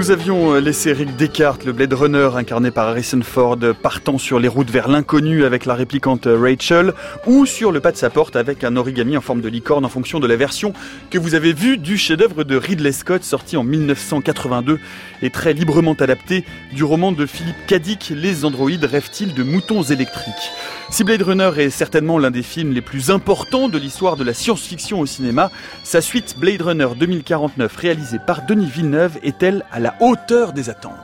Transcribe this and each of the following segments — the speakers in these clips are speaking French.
Nous avions laissé Rick Descartes, le Blade Runner incarné par Harrison Ford, partant sur les routes vers l'inconnu avec la réplicante Rachel, ou sur le pas de sa porte avec un origami en forme de licorne en fonction de la version que vous avez vue du chef-d'œuvre de Ridley Scott sorti en 1982 et très librement adapté du roman de Philip K. Dick, Les androïdes rêvent-ils de moutons électriques. Si Blade Runner est certainement l'un des films les plus importants de l'histoire de la science-fiction au cinéma, sa suite Blade Runner 2049 réalisée par Denis Villeneuve est-elle à la hauteur des attentes ?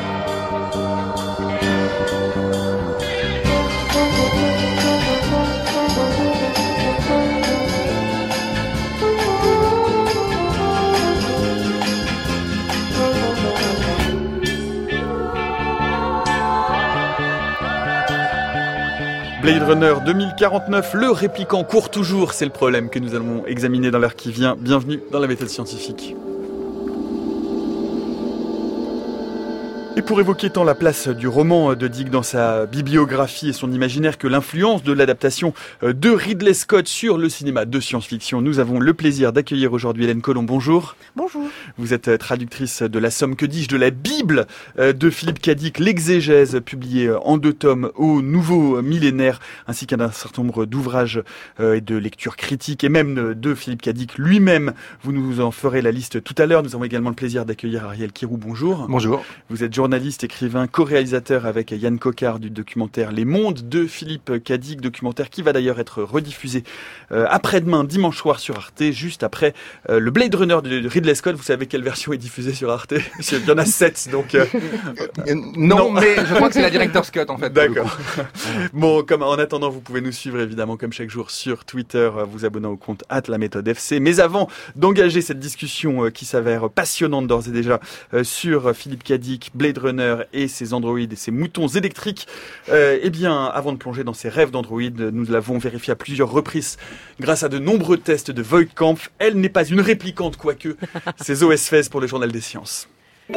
Blade Runner 2049, le répliquant court toujours, c'est le problème que nous allons examiner dans l'heure qui vient. Bienvenue dans la méthode scientifique. Et pour évoquer tant la place du roman de Dick dans sa bibliographie et son imaginaire que l'influence de l'adaptation de Ridley Scott sur le cinéma de science-fiction, nous avons le plaisir d'accueillir aujourd'hui Hélène Colomb. Bonjour. Bonjour. Vous êtes traductrice de la Somme, que dis-je, de la Bible de Philip K. Dick, l'exégèse, publiée en 2 tomes au nouveau millénaire, ainsi qu'un certain nombre d'ouvrages et de lectures critiques, et même de Philip K. Dick lui-même. Vous nous en ferez la liste tout à l'heure. Nous avons également le plaisir d'accueillir Ariel Kirou. Bonjour. Bonjour. Vous êtes journaliste, écrivain, co-réalisateur avec Yann Coquart du documentaire Les Mondes de Philip K. Dick, documentaire qui va d'ailleurs être rediffusé après-demain, dimanche soir sur Arte, juste après le Blade Runner de Ridley Scott. Vous savez quelle version est diffusée sur Arte ? Il y en a 7, donc... Non, mais je crois que c'est la Director's Cut, en fait. D'accord. Bon, en attendant, vous pouvez nous suivre, évidemment, comme chaque jour, sur Twitter, vous abonnant au compte @laméthode_fc. Mais avant d'engager cette discussion qui s'avère passionnante d'ores et déjà sur Philip K. Dick, Blade Runner et ses androïdes et ses moutons électriques, eh bien, avant de plonger dans ces rêves d'androïdes, nous l'avons vérifié à plusieurs reprises grâce à de nombreux tests de Voigtkampf. Elle n'est pas une réplicante, quoique. C'est Zoé Sfez pour le Journal des Sciences.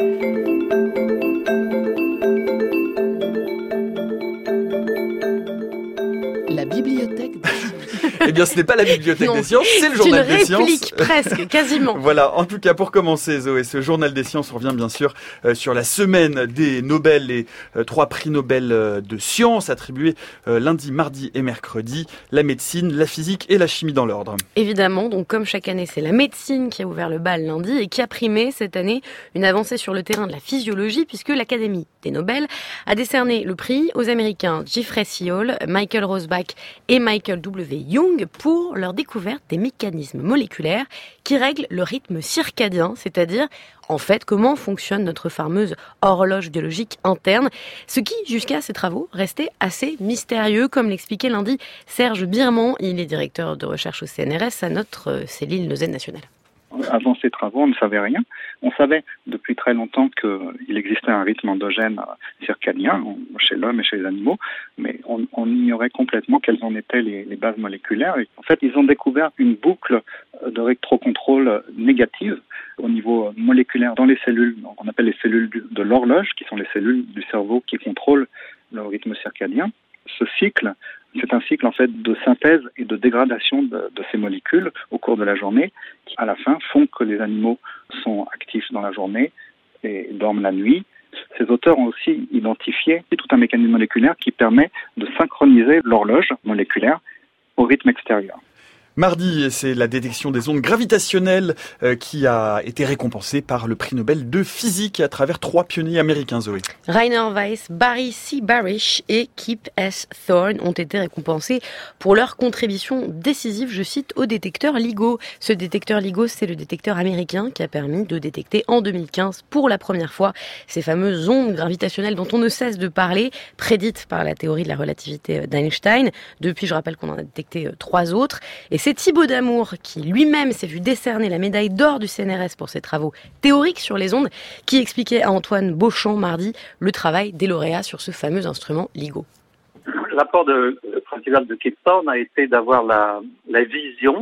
La bibliothèque des sciences. Eh bien, ce n'est pas la bibliothèque des sciences, c'est le Journal des Sciences. C'est une réplique, presque, quasiment. Voilà, en tout cas, pour commencer, Zoé, ce Journal des Sciences revient bien sûr sur la semaine des Nobel, les 3 prix Nobel de sciences attribués lundi, mardi et mercredi, la médecine, la physique et la chimie dans l'ordre. Évidemment, donc comme chaque année, c'est la médecine qui a ouvert le bal lundi et qui a primé cette année une avancée sur le terrain de la physiologie, puisque l'Académie des Nobel a décerné le prix aux Américains Jeffrey Searle, Michael Rosbach et Michael W. Young pour leur découverte des mécanismes moléculaires qui règlent le rythme circadien, c'est-à-dire en fait comment fonctionne notre fameuse horloge biologique interne, ce qui jusqu'à ces travaux restait assez mystérieux, comme l'expliquait lundi Serge Birman, il est directeur de recherche au CNRS à notre cellule Neusaine nationale. Avant ces travaux, on ne savait rien. On savait depuis très longtemps qu'il existait un rythme endogène circadien chez l'homme et chez les animaux, mais on ignorait complètement quelles en étaient les bases moléculaires. Et en fait, ils ont découvert une boucle de rétrocontrôle négative au niveau moléculaire dans les cellules qu'on appelle les cellules de l'horloge, qui sont les cellules du cerveau qui contrôlent le rythme circadien. Ce cycle, c'est un cycle en fait de synthèse et de dégradation de ces molécules au cours de la journée qui, à la fin, font que les animaux sont actifs dans la journée et dorment la nuit. Ces auteurs ont aussi identifié tout un mécanisme moléculaire qui permet de synchroniser l'horloge moléculaire au rythme extérieur. Mardi, c'est la détection des ondes gravitationnelles qui a été récompensée par le prix Nobel de physique à travers 3 pionniers américains, Zoé. Rainer Weiss, Barry C. Barish et Kip S. Thorne ont été récompensés pour leur contribution décisive, je cite, au détecteur LIGO. Ce détecteur LIGO, c'est le détecteur américain qui a permis de détecter en 2015 pour la première fois ces fameuses ondes gravitationnelles dont on ne cesse de parler, prédites par la théorie de la relativité d'Einstein. Depuis, je rappelle qu'on en a détecté 3 autres. Et c'est Thibaut Damour qui lui-même s'est vu décerner la médaille d'or du CNRS pour ses travaux théoriques sur les ondes, qui expliquait à Antoine Beauchamp mardi le travail des lauréats sur ce fameux instrument LIGO. L'apport principal de Kip Thorne a été d'avoir la vision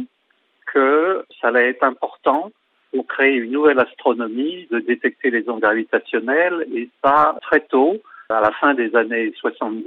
que ça allait être important pour créer une nouvelle astronomie, de détecter les ondes gravitationnelles, et ça très tôt, à la fin des années 70,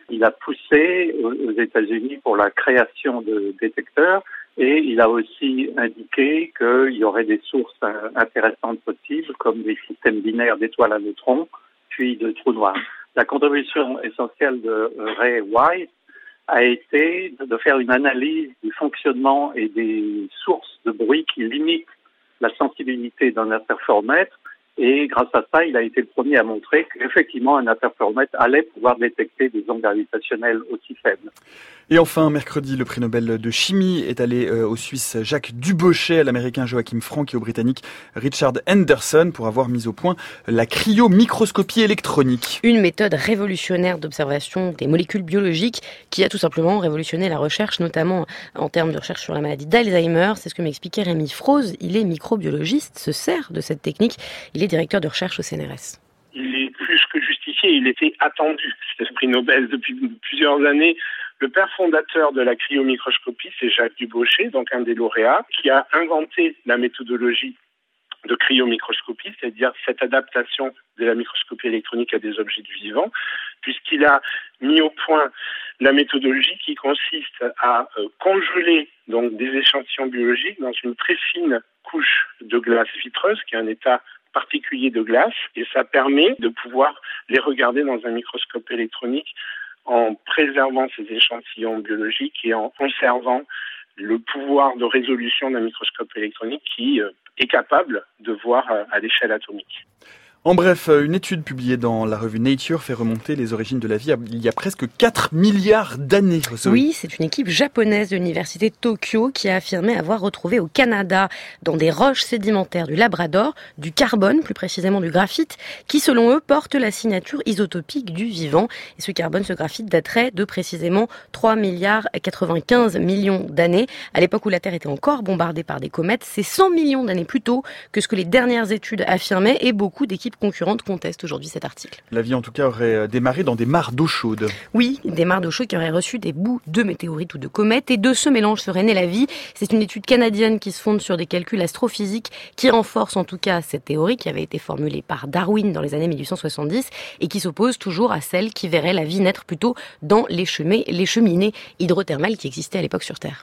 Il a poussé aux États-Unis pour la création de détecteurs et il a aussi indiqué qu'il y aurait des sources intéressantes possibles comme des systèmes binaires d'étoiles à neutrons puis de trous noirs. La contribution essentielle de Ray White a été de faire une analyse du fonctionnement et des sources de bruit qui limitent la sensibilité d'un interféromètre. Et grâce à ça, il a été le premier à montrer qu'effectivement, un interféromètre allait pouvoir détecter des ondes gravitationnelles aussi faibles. Et enfin, mercredi, le prix Nobel de chimie est allé au Suisse Jacques Dubochet, à l'Américain Joachim Frank et au Britannique Richard Henderson pour avoir mis au point la cryomicroscopie électronique. Une méthode révolutionnaire d'observation des molécules biologiques qui a tout simplement révolutionné la recherche, notamment en termes de recherche sur la maladie d'Alzheimer. C'est ce que m'expliquait Rémi Froze. Il est microbiologiste, se sert de cette technique. Il est directeur de recherche au CNRS. Il est plus que justifié, il était attendu, ce prix Nobel depuis plusieurs années. Le père fondateur de la cryomicroscopie, c'est Jacques Dubochet, donc un des lauréats, qui a inventé la méthodologie de cryomicroscopie, c'est-à-dire cette adaptation de la microscopie électronique à des objets vivants, puisqu'il a mis au point la méthodologie qui consiste à congeler donc des échantillons biologiques dans une très fine couche de glace vitreuse, qui est un état particulier de glace, et ça permet de pouvoir les regarder dans un microscope électronique en préservant ces échantillons biologiques et en conservant le pouvoir de résolution d'un microscope électronique qui est capable de voir à l'échelle atomique. En bref, une étude publiée dans la revue Nature fait remonter les origines de la vie il y a presque 4 milliards d'années. Oui, c'est une équipe japonaise de l'université de Tokyo qui a affirmé avoir retrouvé au Canada, dans des roches sédimentaires du Labrador, du carbone, plus précisément du graphite, qui selon eux porte la signature isotopique du vivant. Et ce carbone, ce graphite daterait de précisément 3 milliards 95 millions d'années. À l'époque où la Terre était encore bombardée par des comètes, c'est 100 millions d'années plus tôt que ce que les dernières études affirmaient, et beaucoup d'équipes concurrentes contestent aujourd'hui cet article. La vie en tout cas aurait démarré dans des mares d'eau chaude. Oui, des mares d'eau chaude qui auraient reçu des bouts de météorites ou de comètes, et de ce mélange serait née la vie. C'est une étude canadienne qui se fonde sur des calculs astrophysiques qui renforcent en tout cas cette théorie qui avait été formulée par Darwin dans les années 1870 et qui s'oppose toujours à celle qui verrait la vie naître plutôt dans les cheminées hydrothermales qui existaient à l'époque sur Terre.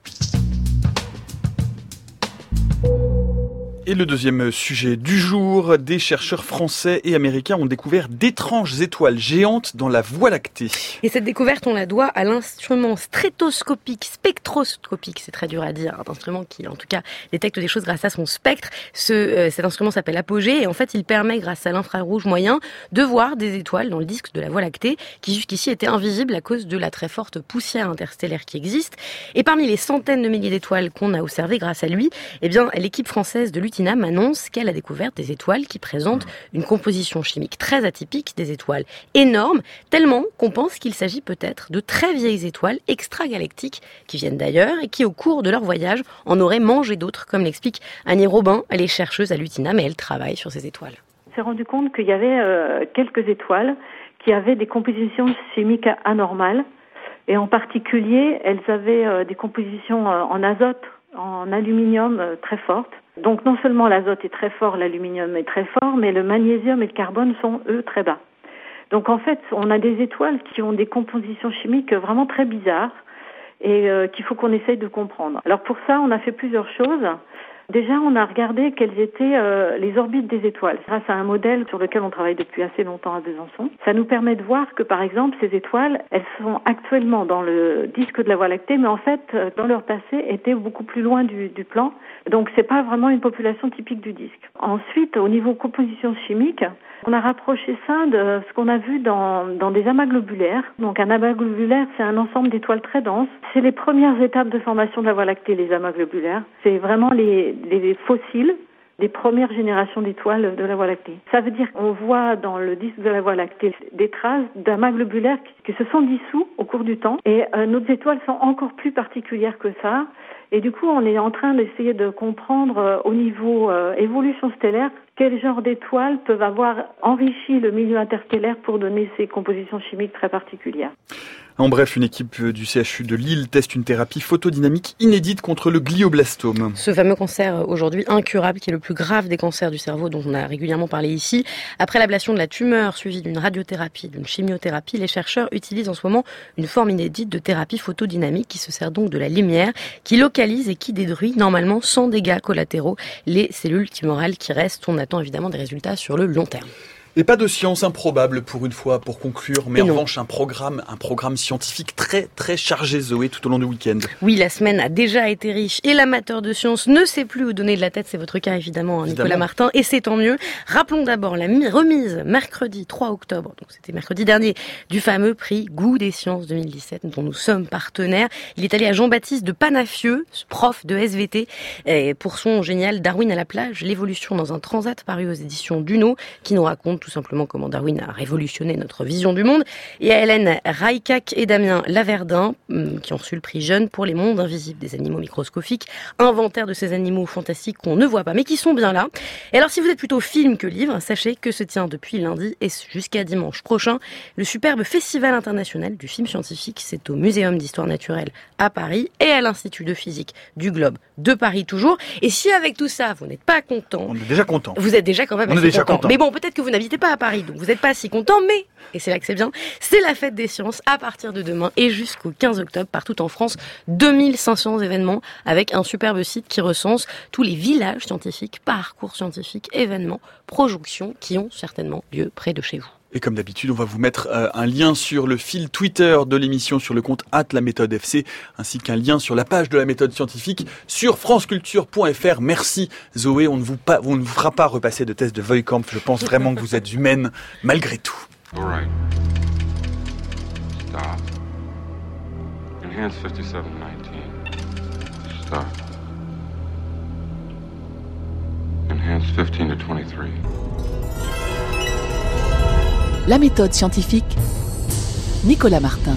Et le deuxième sujet du jour, des chercheurs français et américains ont découvert d'étranges étoiles géantes dans la Voie lactée. Et cette découverte, on la doit à l'instrument spectroscopique, c'est très dur à dire, un instrument qui en tout cas détecte des choses grâce à son spectre. Cet instrument s'appelle Apogée et en fait il permet grâce à l'infrarouge moyen de voir des étoiles dans le disque de la Voie lactée qui jusqu'ici étaient invisibles à cause de la très forte poussière interstellaire qui existe. Et parmi les centaines de milliers d'étoiles qu'on a observées grâce à lui, eh bien l'équipe française de l'UTINAM annonce qu'elle a découvert des étoiles qui présentent une composition chimique très atypique, des étoiles énormes, tellement qu'on pense qu'il s'agit peut-être de très vieilles étoiles extragalactiques qui viennent d'ailleurs et qui, au cours de leur voyage, en auraient mangé d'autres, comme l'explique Annie Robin. Elle est chercheuse à l'UTINAM et elle travaille sur ces étoiles. On s'est rendu compte qu'il y avait quelques étoiles qui avaient des compositions chimiques anormales, et en particulier, elles avaient des compositions en azote, en aluminium très fortes. Donc non seulement l'azote est très fort, l'aluminium est très fort, mais le magnésium et le carbone sont, eux, très bas. Donc en fait, on a des étoiles qui ont des compositions chimiques vraiment très bizarres et qu'il faut qu'on essaye de comprendre. Alors pour ça, on a fait plusieurs choses. Déjà, on a regardé quelles étaient les orbites des étoiles. Grâce à un modèle sur lequel on travaille depuis assez longtemps à Besançon, ça nous permet de voir que, par exemple, ces étoiles, elles sont actuellement dans le disque de la Voie lactée, mais en fait, dans leur passé, étaient beaucoup plus loin du plan. Donc, c'est pas vraiment une population typique du disque. Ensuite, au niveau composition chimique, on a rapproché ça de ce qu'on a vu dans des amas globulaires. Donc un amas globulaire, c'est un ensemble d'étoiles très denses. C'est les premières étapes de formation de la Voie lactée, les amas globulaires. C'est vraiment les fossiles des premières générations d'étoiles de la Voie lactée. Ça veut dire qu'on voit dans le disque de la Voie lactée des traces d'amas globulaires qui se sont dissous au cours du temps. Et nos étoiles sont encore plus particulières que ça. Et du coup, on est en train d'essayer de comprendre au niveau évolution stellaire quel genre d'étoiles peuvent avoir enrichi le milieu interstellaire pour donner ces compositions chimiques très particulières. En bref, une équipe du CHU de Lille teste une thérapie photodynamique inédite contre le glioblastome. Ce fameux cancer aujourd'hui incurable qui est le plus grave des cancers du cerveau dont on a régulièrement parlé ici. Après l'ablation de la tumeur suivie d'une radiothérapie, d'une chimiothérapie, les chercheurs utilisent en ce moment une forme inédite de thérapie photodynamique qui se sert donc de la lumière, qui localise et qui détruit normalement sans dégâts collatéraux les cellules tumorales qui restent. On attend évidemment des résultats sur le long terme. Et pas de science improbable pour une fois, pour conclure, mais en revanche un programme scientifique très très chargé, Zoé, tout au long du week-end. Oui, la semaine a déjà été riche et l'amateur de science ne sait plus où donner de la tête, c'est votre cas évidemment, Nicolas Martin, et c'est tant mieux. Rappelons d'abord la remise mercredi 3 octobre, donc c'était mercredi dernier, du fameux prix Goût des sciences 2017 dont nous sommes partenaires. Il est allé à Jean-Baptiste de Panafieux, prof de SVT, pour son génial Darwin à la plage, l'évolution dans un transat paru aux éditions Duno, qui nous raconte tout simplement comment Darwin a révolutionné notre vision du monde, et à Hélène Raïcac et Damien Laverdin, qui ont reçu le prix Jeune pour les mondes invisibles des animaux microscopiques, inventaire de ces animaux fantastiques qu'on ne voit pas, mais qui sont bien là. Et alors, si vous êtes plutôt film que livre, sachez que se tient depuis lundi et jusqu'à dimanche prochain le superbe Festival international du film scientifique. C'est au Muséum d'Histoire naturelle à Paris et à l'Institut de physique du Globe de Paris toujours. Et si avec tout ça, vous n'êtes pas content... On est déjà content. Vous êtes déjà quand même content. Mais bon, peut-être que vous n'habitez pas à Paris, donc vous n'êtes pas si content, mais, et c'est là que c'est bien, c'est la fête des sciences à partir de demain et jusqu'au 15 octobre partout en France. 2500 événements avec un superbe site qui recense tous les villages scientifiques, parcours scientifiques, événements, projections qui ont certainement lieu près de chez vous. Et comme d'habitude, on va vous mettre un lien sur le fil Twitter de l'émission sur le compte @laméthode_fc, ainsi qu'un lien sur la page de la méthode scientifique sur franceculture.fr. Merci Zoé, on ne vous fera pas repasser de test de Voikamp. Je pense vraiment que vous êtes humaine malgré tout. All right. Stop. Enhance 5719. Stop. Enhance 15 to 23. La méthode scientifique, Nicolas Martin.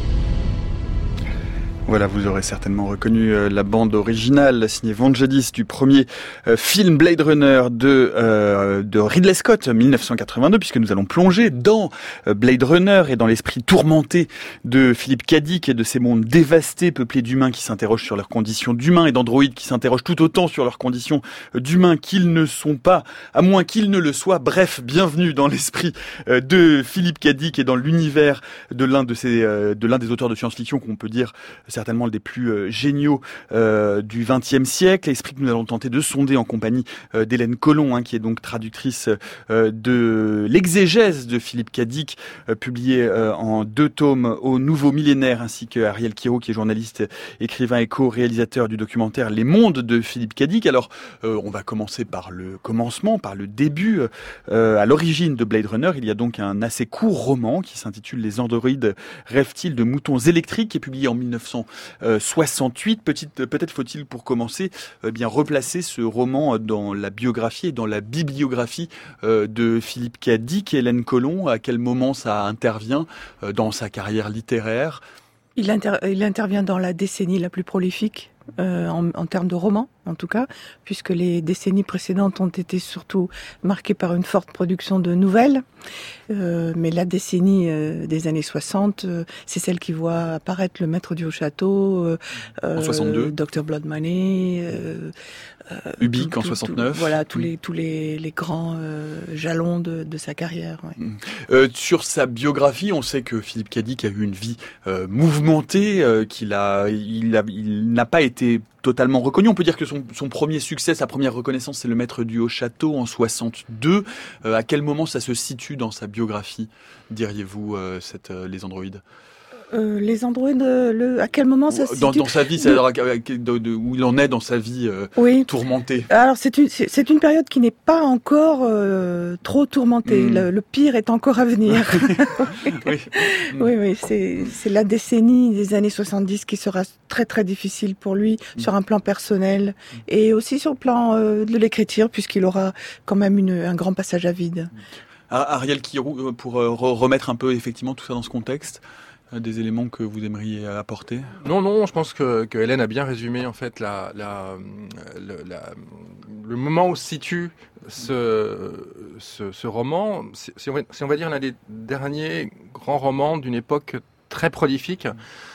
Voilà, vous aurez certainement reconnu la bande originale signée Vangelis du premier film Blade Runner de Ridley Scott 1982, puisque nous allons plonger dans Blade Runner et dans l'esprit tourmenté de Philip K. Dick et de ces mondes dévastés, peuplés d'humains qui s'interrogent sur leurs conditions d'humains et d'androïdes qui s'interrogent tout autant sur leurs conditions d'humains qu'ils ne sont pas, à moins qu'ils ne le soient. Bref, bienvenue dans l'esprit de Philip K. Dick et dans l'univers de l'un des auteurs de science-fiction qu'on peut dire certainement des plus géniaux du XXe siècle, esprit que nous allons tenter de sonder en compagnie d'Hélène Colomb, qui est donc traductrice de l'exégèse de Philip K. Dick, publié en 2 tomes au Nouveau Millénaire, ainsi que Ariel Kiro, qui est journaliste, écrivain et co-réalisateur du documentaire Les Mondes de Philip K. Dick. Alors, on va commencer par le commencement, par le début. À l'origine de Blade Runner, il y a donc un assez court roman qui s'intitule Les androïdes rêvent-ils de moutons électriques, qui est publié en 1968. Peut-être faut-il pour commencer replacer ce roman dans la biographie et dans la bibliographie de Philip K. Dick. Hélène Colomb, à quel moment ça intervient dans sa carrière littéraire? Il intervient dans la décennie la plus prolifique en termes de romans, en tout cas, puisque les décennies précédentes ont été surtout marquées par une forte production de nouvelles. Mais la décennie des années 60, c'est celle qui voit apparaître Le Maître du Haut-Château, en 62. Dr. Blood Money, Ubik en 69. Voilà, tous les grands jalons de sa carrière. Ouais. Sur sa biographie, on sait que Philip K. Dick a eu une vie mouvementée, qu'il n'a pas été totalement reconnu. On peut dire que son premier succès, sa première reconnaissance, c'est Le Maître du Haut-Château en 62. À quel moment ça se situe dans sa biographie, diriez-vous, les androïdes? Les androïdes, à quel moment ça se situe dans sa vie, c'est-à-dire où il en est dans sa vie tourmentée. Alors c'est une période qui n'est pas encore trop tourmentée. Le pire est encore à venir. Oui, c'est la décennie des années 70 qui sera très très difficile pour lui sur un plan personnel et aussi sur le plan de l'écriture, puisqu'il aura quand même un grand passage à vide. Ariel Kiro, pour remettre un peu effectivement tout ça dans ce contexte. des éléments que vous aimeriez apporter? Non, je pense que Hélène a bien résumé en fait le moment où se situe ce roman. Si on va dire l'un des derniers grands romans d'une époque très prolifique.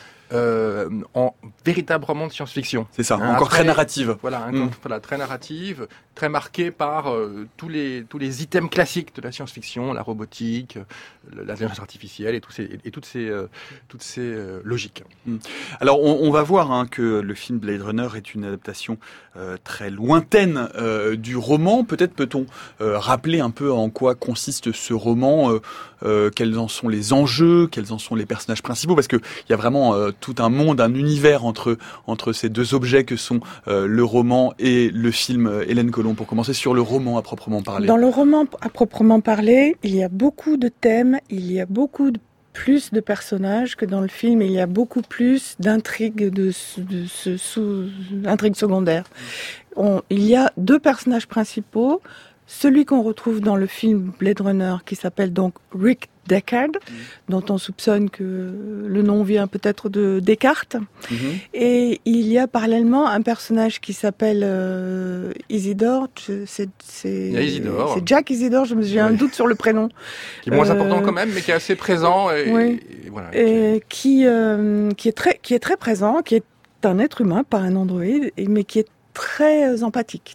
En véritable roman de science-fiction. C'est ça, encore très narrative. Voilà, très narrative, très marquée par tous les items classiques de la science-fiction, la robotique, l'intelligence artificielle et toutes ces logiques. Alors on va voir que le film Blade Runner est une adaptation très lointaine du roman. Peut-être peut-on rappeler un peu en quoi consiste ce roman, quels en sont les enjeux, quels en sont les personnages principaux, parce que il y a vraiment tout un monde, un univers entre ces deux objets que sont le roman et le film. Hélène Colomb, pour commencer sur le roman à proprement parler. Dans le roman à proprement parler, il y a beaucoup de thèmes, il y a beaucoup plus de personnages que dans le film, il y a beaucoup plus d'intrigues, intrigues secondaires. Il y a 2 personnages principaux, celui qu'on retrouve dans le film Blade Runner qui s'appelle donc Rick Deckard, dont on soupçonne que le nom vient peut-être de Descartes. Et il y a parallèlement un personnage qui s'appelle Isidore. C'est Jack Isidore, j'ai un doute sur le prénom. Qui est moins important quand même, mais qui est assez présent. Qui est très présent, qui est un être humain, pas un androïde, mais qui est très empathique,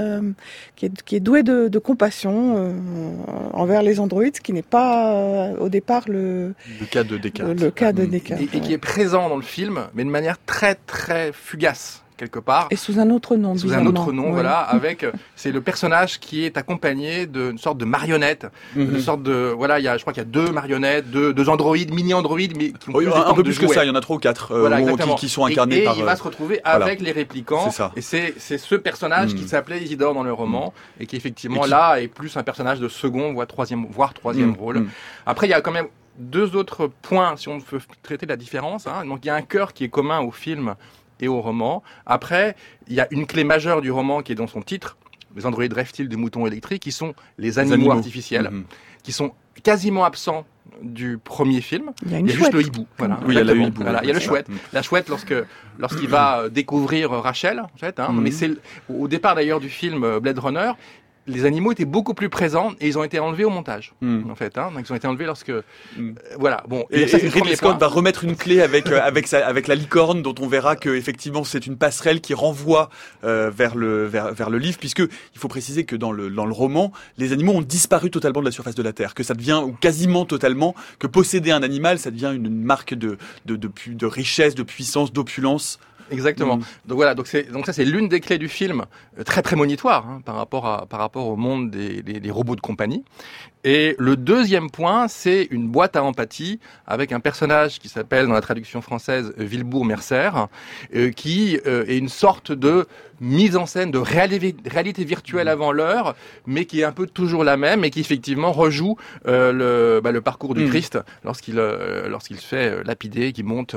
qui est doué de compassion envers les androïdes, ce qui n'est pas au départ le cas de Descartes. Et qui est présent dans le film, mais de manière très très fugace. Quelque part. Et sous un autre nom. Voilà, c'est le personnage qui est accompagné d'une sorte de marionnette, une sorte de, je crois qu'il y a 2 marionnettes, 2 androïdes, mini-androïdes, mais qui ont un peu plus que ça, il y en a 3 ou 4, qui sont incarnés par... Et il va se retrouver avec les réplicants, et c'est ce personnage qui s'appelait Isidore dans le roman, et qui effectivement là est plus un personnage de second, voire troisième rôle. Après, il y a quand même 2 autres points, si on veut traiter la différence, donc il y a un cœur qui est commun au film et au roman. Après, il y a une clé majeure du roman qui est dans son titre, les androïdes rêvent-ils des moutons électriques, qui sont les animaux artificiels, qui sont quasiment absents du premier film. Il y a juste le hibou. Voilà, il y a le hibou. Voilà, il y a le chouette. La chouette lorsqu'il va découvrir Rachel, en fait, mais c'est au départ d'ailleurs du film Blade Runner. Les animaux étaient beaucoup plus présents et ils ont été enlevés au montage, en fait. Donc ils ont été enlevés lorsque, voilà. Bon. Et Ridley Scott va remettre une clé avec la licorne, dont on verra que effectivement c'est une passerelle qui renvoie vers le livre, puisque il faut préciser que dans le roman, les animaux ont disparu totalement de la surface de la Terre, que ça devient ou quasiment totalement, que posséder un animal, ça devient une marque de richesse, de puissance, d'opulence. Exactement. Donc voilà, donc ça c'est l'une des clés du film, très prémonitoire par rapport au monde des robots de compagnie. Et le deuxième point, c'est une boîte à empathie avec un personnage qui s'appelle dans la traduction française Wilbur-Mercer, qui est une sorte de mise en scène de réalité virtuelle avant l'heure, mais qui est un peu toujours la même et qui effectivement rejoue le parcours du Christ lorsqu'il se fait lapider, qui monte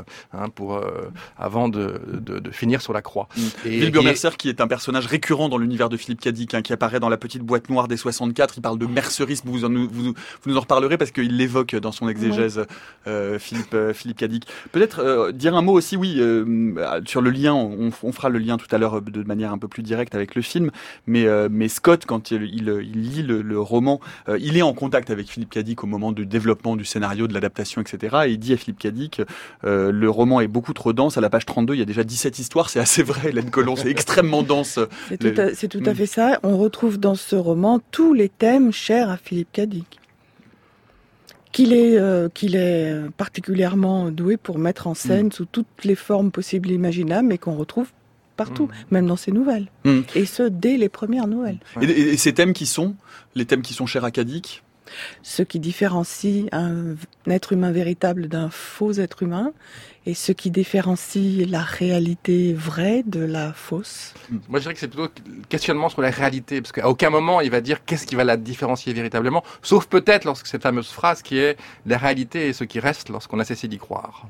avant de finir sur la croix. Wilbur-Mercer qui est un personnage récurrent dans l'univers de Philippe K. Dick, qui apparaît dans la petite boîte noire des 64. Il parle de mercerisme, vous nous en reparlerez parce qu'il l'évoque dans son exégèse, Philippe K. Dick. Peut-être dire un mot aussi, sur le lien, on fera le lien tout à l'heure de manière un peu plus directe avec le film, mais Scott, quand il lit le roman, il est en contact avec Philippe K. Dick au moment du développement du scénario, de l'adaptation, etc. Et il dit à Philippe K. Dick, le roman est beaucoup trop dense, à la page 32, il y a déjà 17 histoires, c'est assez vrai, Hélène Colomb, c'est extrêmement dense. C'est tout à fait ça. On retrouve dans ce roman tous les thèmes chers à Philippe K. Dick. Qu'il est particulièrement doué pour mettre en scène sous toutes les formes possibles et imaginables, mais qu'on retrouve partout, même dans ses nouvelles. Et ce, dès les premières nouvelles. Et ces thèmes les thèmes qui sont chers à K. Dick? Ce qui différencie un être humain véritable d'un faux être humain, et ce qui différencie la réalité vraie de la fausse. Moi, je dirais que c'est plutôt le questionnement sur la réalité, parce qu'à aucun moment il va dire qu'est-ce qui va la différencier véritablement, sauf peut-être lorsque cette fameuse phrase qui est « la réalité est ce qui reste lorsqu'on a cessé d'y croire ».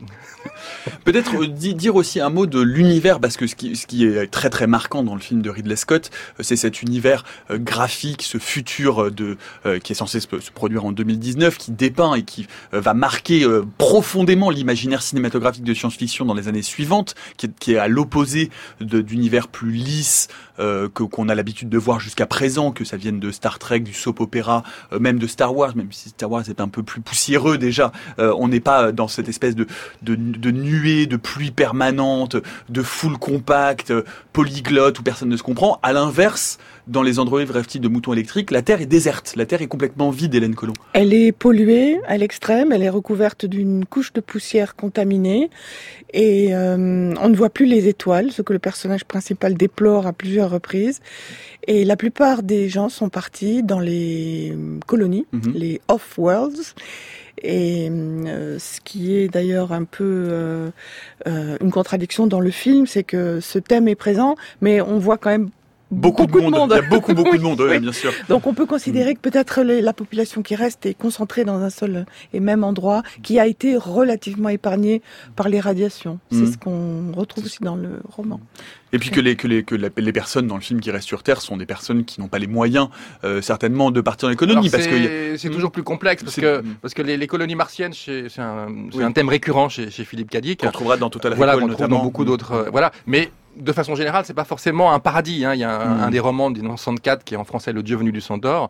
Peut-être dire aussi un mot de l'univers, parce que ce qui est très très marquant dans le film de Ridley Scott, c'est cet univers graphique, ce futur qui est censé se produire en 2019, qui dépeint et qui va marquer profondément l'imaginaire cinématographique de science-fiction dans les années suivantes, qui est à l'opposé d'univers plus lisse qu'on a l'habitude de voir jusqu'à présent, que ça vienne de Star Trek, du soap opéra, même de Star Wars, même si Star Wars est un peu plus poussiéreux déjà. On n'est pas dans cette espèce de nuée, de pluie permanente, de foule compacte, polyglotte où personne ne se comprend. À l'inverse, dans les androïdes rêvent-ils de moutons électriques, la Terre est déserte. La Terre est complètement vide, Hélène Collomb. Elle est polluée à l'extrême, elle est recouverte d'une couche de poussière contaminée et on ne voit plus les étoiles, ce que le personnage principal déplore à plusieurs reprises. Et la plupart des gens sont partis dans les colonies, les off-worlds. Et ce qui est d'ailleurs un peu une contradiction dans le film, c'est que ce thème est présent, mais on voit quand même beaucoup de monde. Il y a beaucoup de monde, oui, bien sûr. Donc on peut considérer que peut-être la population qui reste est concentrée dans un seul et même endroit, qui a été relativement épargnée par les radiations. C'est ce qu'on retrouve aussi dans le roman. Et puis que les personnes dans le film qui restent sur Terre sont des personnes qui n'ont pas les moyens, certainement, de partir en économie. C'est toujours plus complexe, parce que les colonies martiennes, c'est un thème récurrent chez Philippe K. Dick. Qu'on trouvera dans Total Recall, qu'on trouve dans beaucoup d'autres. Mais de façon générale, c'est pas forcément un paradis. Il y a un des romans de 1964 qui est en français Le Dieu venu du Centaure,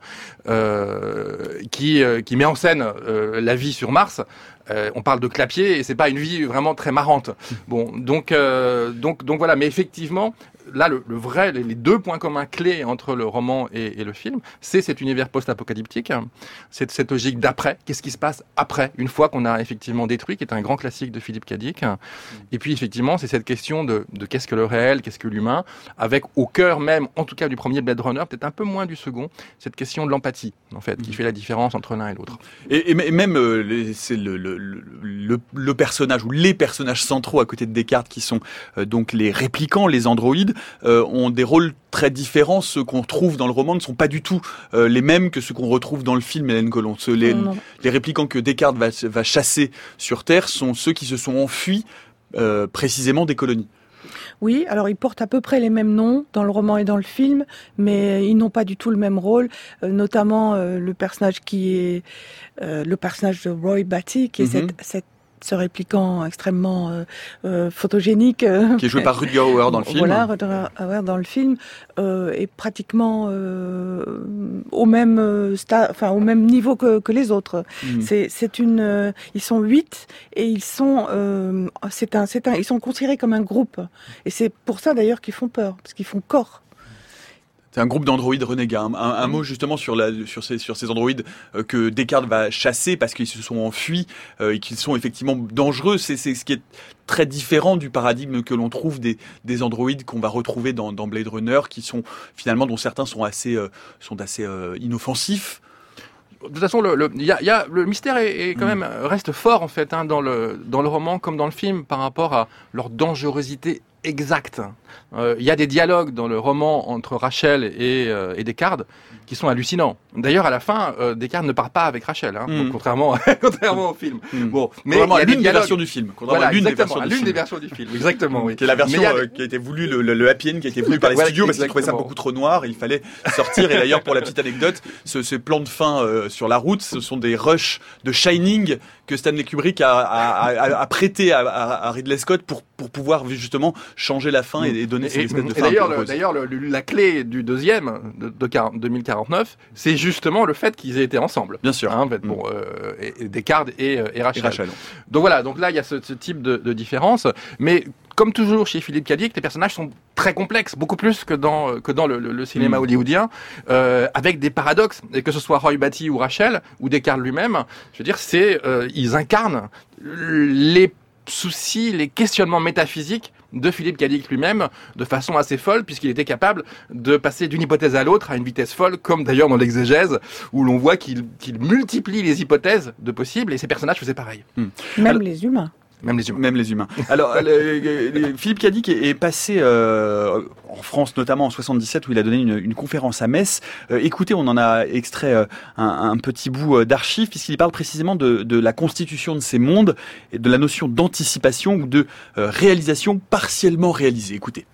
qui met en scène la vie sur Mars. On parle de clapier et c'est pas une vie vraiment très marrante. Bon, donc voilà. Mais effectivement, là, les deux points communs clés entre le roman et le film, c'est cet univers post-apocalyptique, c'est cette logique d'après. Qu'est-ce qui se passe après, une fois qu'on a effectivement détruit, qui est un grand classique de Philippe K. Dick. Et puis effectivement, c'est cette question de qu'est-ce que le réel, qu'est-ce que l'humain, avec au cœur même, en tout cas du premier Blade Runner, peut-être un peu moins du second, cette question de l'empathie, en fait, qui fait la différence entre l'un et l'autre. Et même c'est le personnage ou les personnages centraux à côté de Descartes, qui sont donc les réplicants, les androïdes, ont des rôles très différents. Ceux qu'on trouve dans le roman ne sont pas du tout les mêmes que ceux qu'on retrouve dans le film, Hélène Collomb. Les réplicants que Descartes va chasser sur Terre sont ceux qui se sont enfuis précisément des colonies. Oui, alors ils portent à peu près les mêmes noms dans le roman et dans le film, mais ils n'ont pas du tout le même rôle, notamment le personnage qui est le personnage de Roy Batty, qui est ce répliquant extrêmement photogénique. Qui est joué par Rutger Hauer dans le film. Voilà, Rutger Hauer dans le film, est pratiquement au même au même niveau que les autres. Ils sont 8 et ils sont ils sont considérés comme un groupe. Et c'est pour ça d'ailleurs qu'ils font peur, parce qu'ils font corps. C'est un groupe d'androïdes renégats. Un mot justement sur ces androïdes que Descartes va chasser parce qu'ils se sont enfuis et qu'ils sont effectivement dangereux. C'est ce qui est très différent du paradigme que l'on trouve des androïdes qu'on va retrouver dans Blade Runner, qui sont finalement, dont certains sont assez inoffensifs. De toute façon, le mystère est quand même reste fort en fait dans le roman comme dans le film par rapport à leur dangerosité exacte. Il y a des dialogues dans le roman entre Rachel et Descartes qui sont hallucinants. D'ailleurs, à la fin, Descartes ne part pas avec Rachel, donc, contrairement au film. Bon, mais il y a l'une des versions du film. Voilà, l'une des versions du film. Exactement. Oui. Qui est la version qui a été voulue, le happy end qui a été voulu par les studios parce qu'ils trouvaient ça beaucoup trop noir. Il fallait sortir. Et d'ailleurs, pour la petite anecdote, ce plan de fin sur la route, ce sont des rushs de Shining que Stanley Kubrick a prêté à Ridley Scott pour pouvoir justement changer la fin et donner cette espèce de fin. D'ailleurs, la clé du deuxième de 2049, c'est justement le fait qu'ils aient été ensemble. Bien sûr. En fait, et Descartes et Rachel. Donc voilà, donc là il y a ce type de différence, mais comme toujours chez Philippe K. Dick, les personnages sont très complexes, beaucoup plus que dans le cinéma hollywoodien, avec des paradoxes, et que ce soit Roy Batty ou Rachel, ou Descartes lui-même, je veux dire, ils incarnent les soucis, les questionnements métaphysiques de Philippe K. Dick lui-même, de façon assez folle, puisqu'il était capable de passer d'une hypothèse à l'autre à une vitesse folle, comme d'ailleurs dans l'exégèse, où l'on voit qu'il multiplie les hypothèses de possibles, et ces personnages faisaient pareil. Même les humains. Même les humains. Même les humains. Alors, Philippe Cadic est passé en France, notamment en 77, où il a donné une conférence à Metz. Écoutez, on en a extrait un petit bout d'archives, puisqu'il parle précisément de la constitution de ces mondes et de la notion d'anticipation ou de réalisation partiellement réalisée. Écoutez.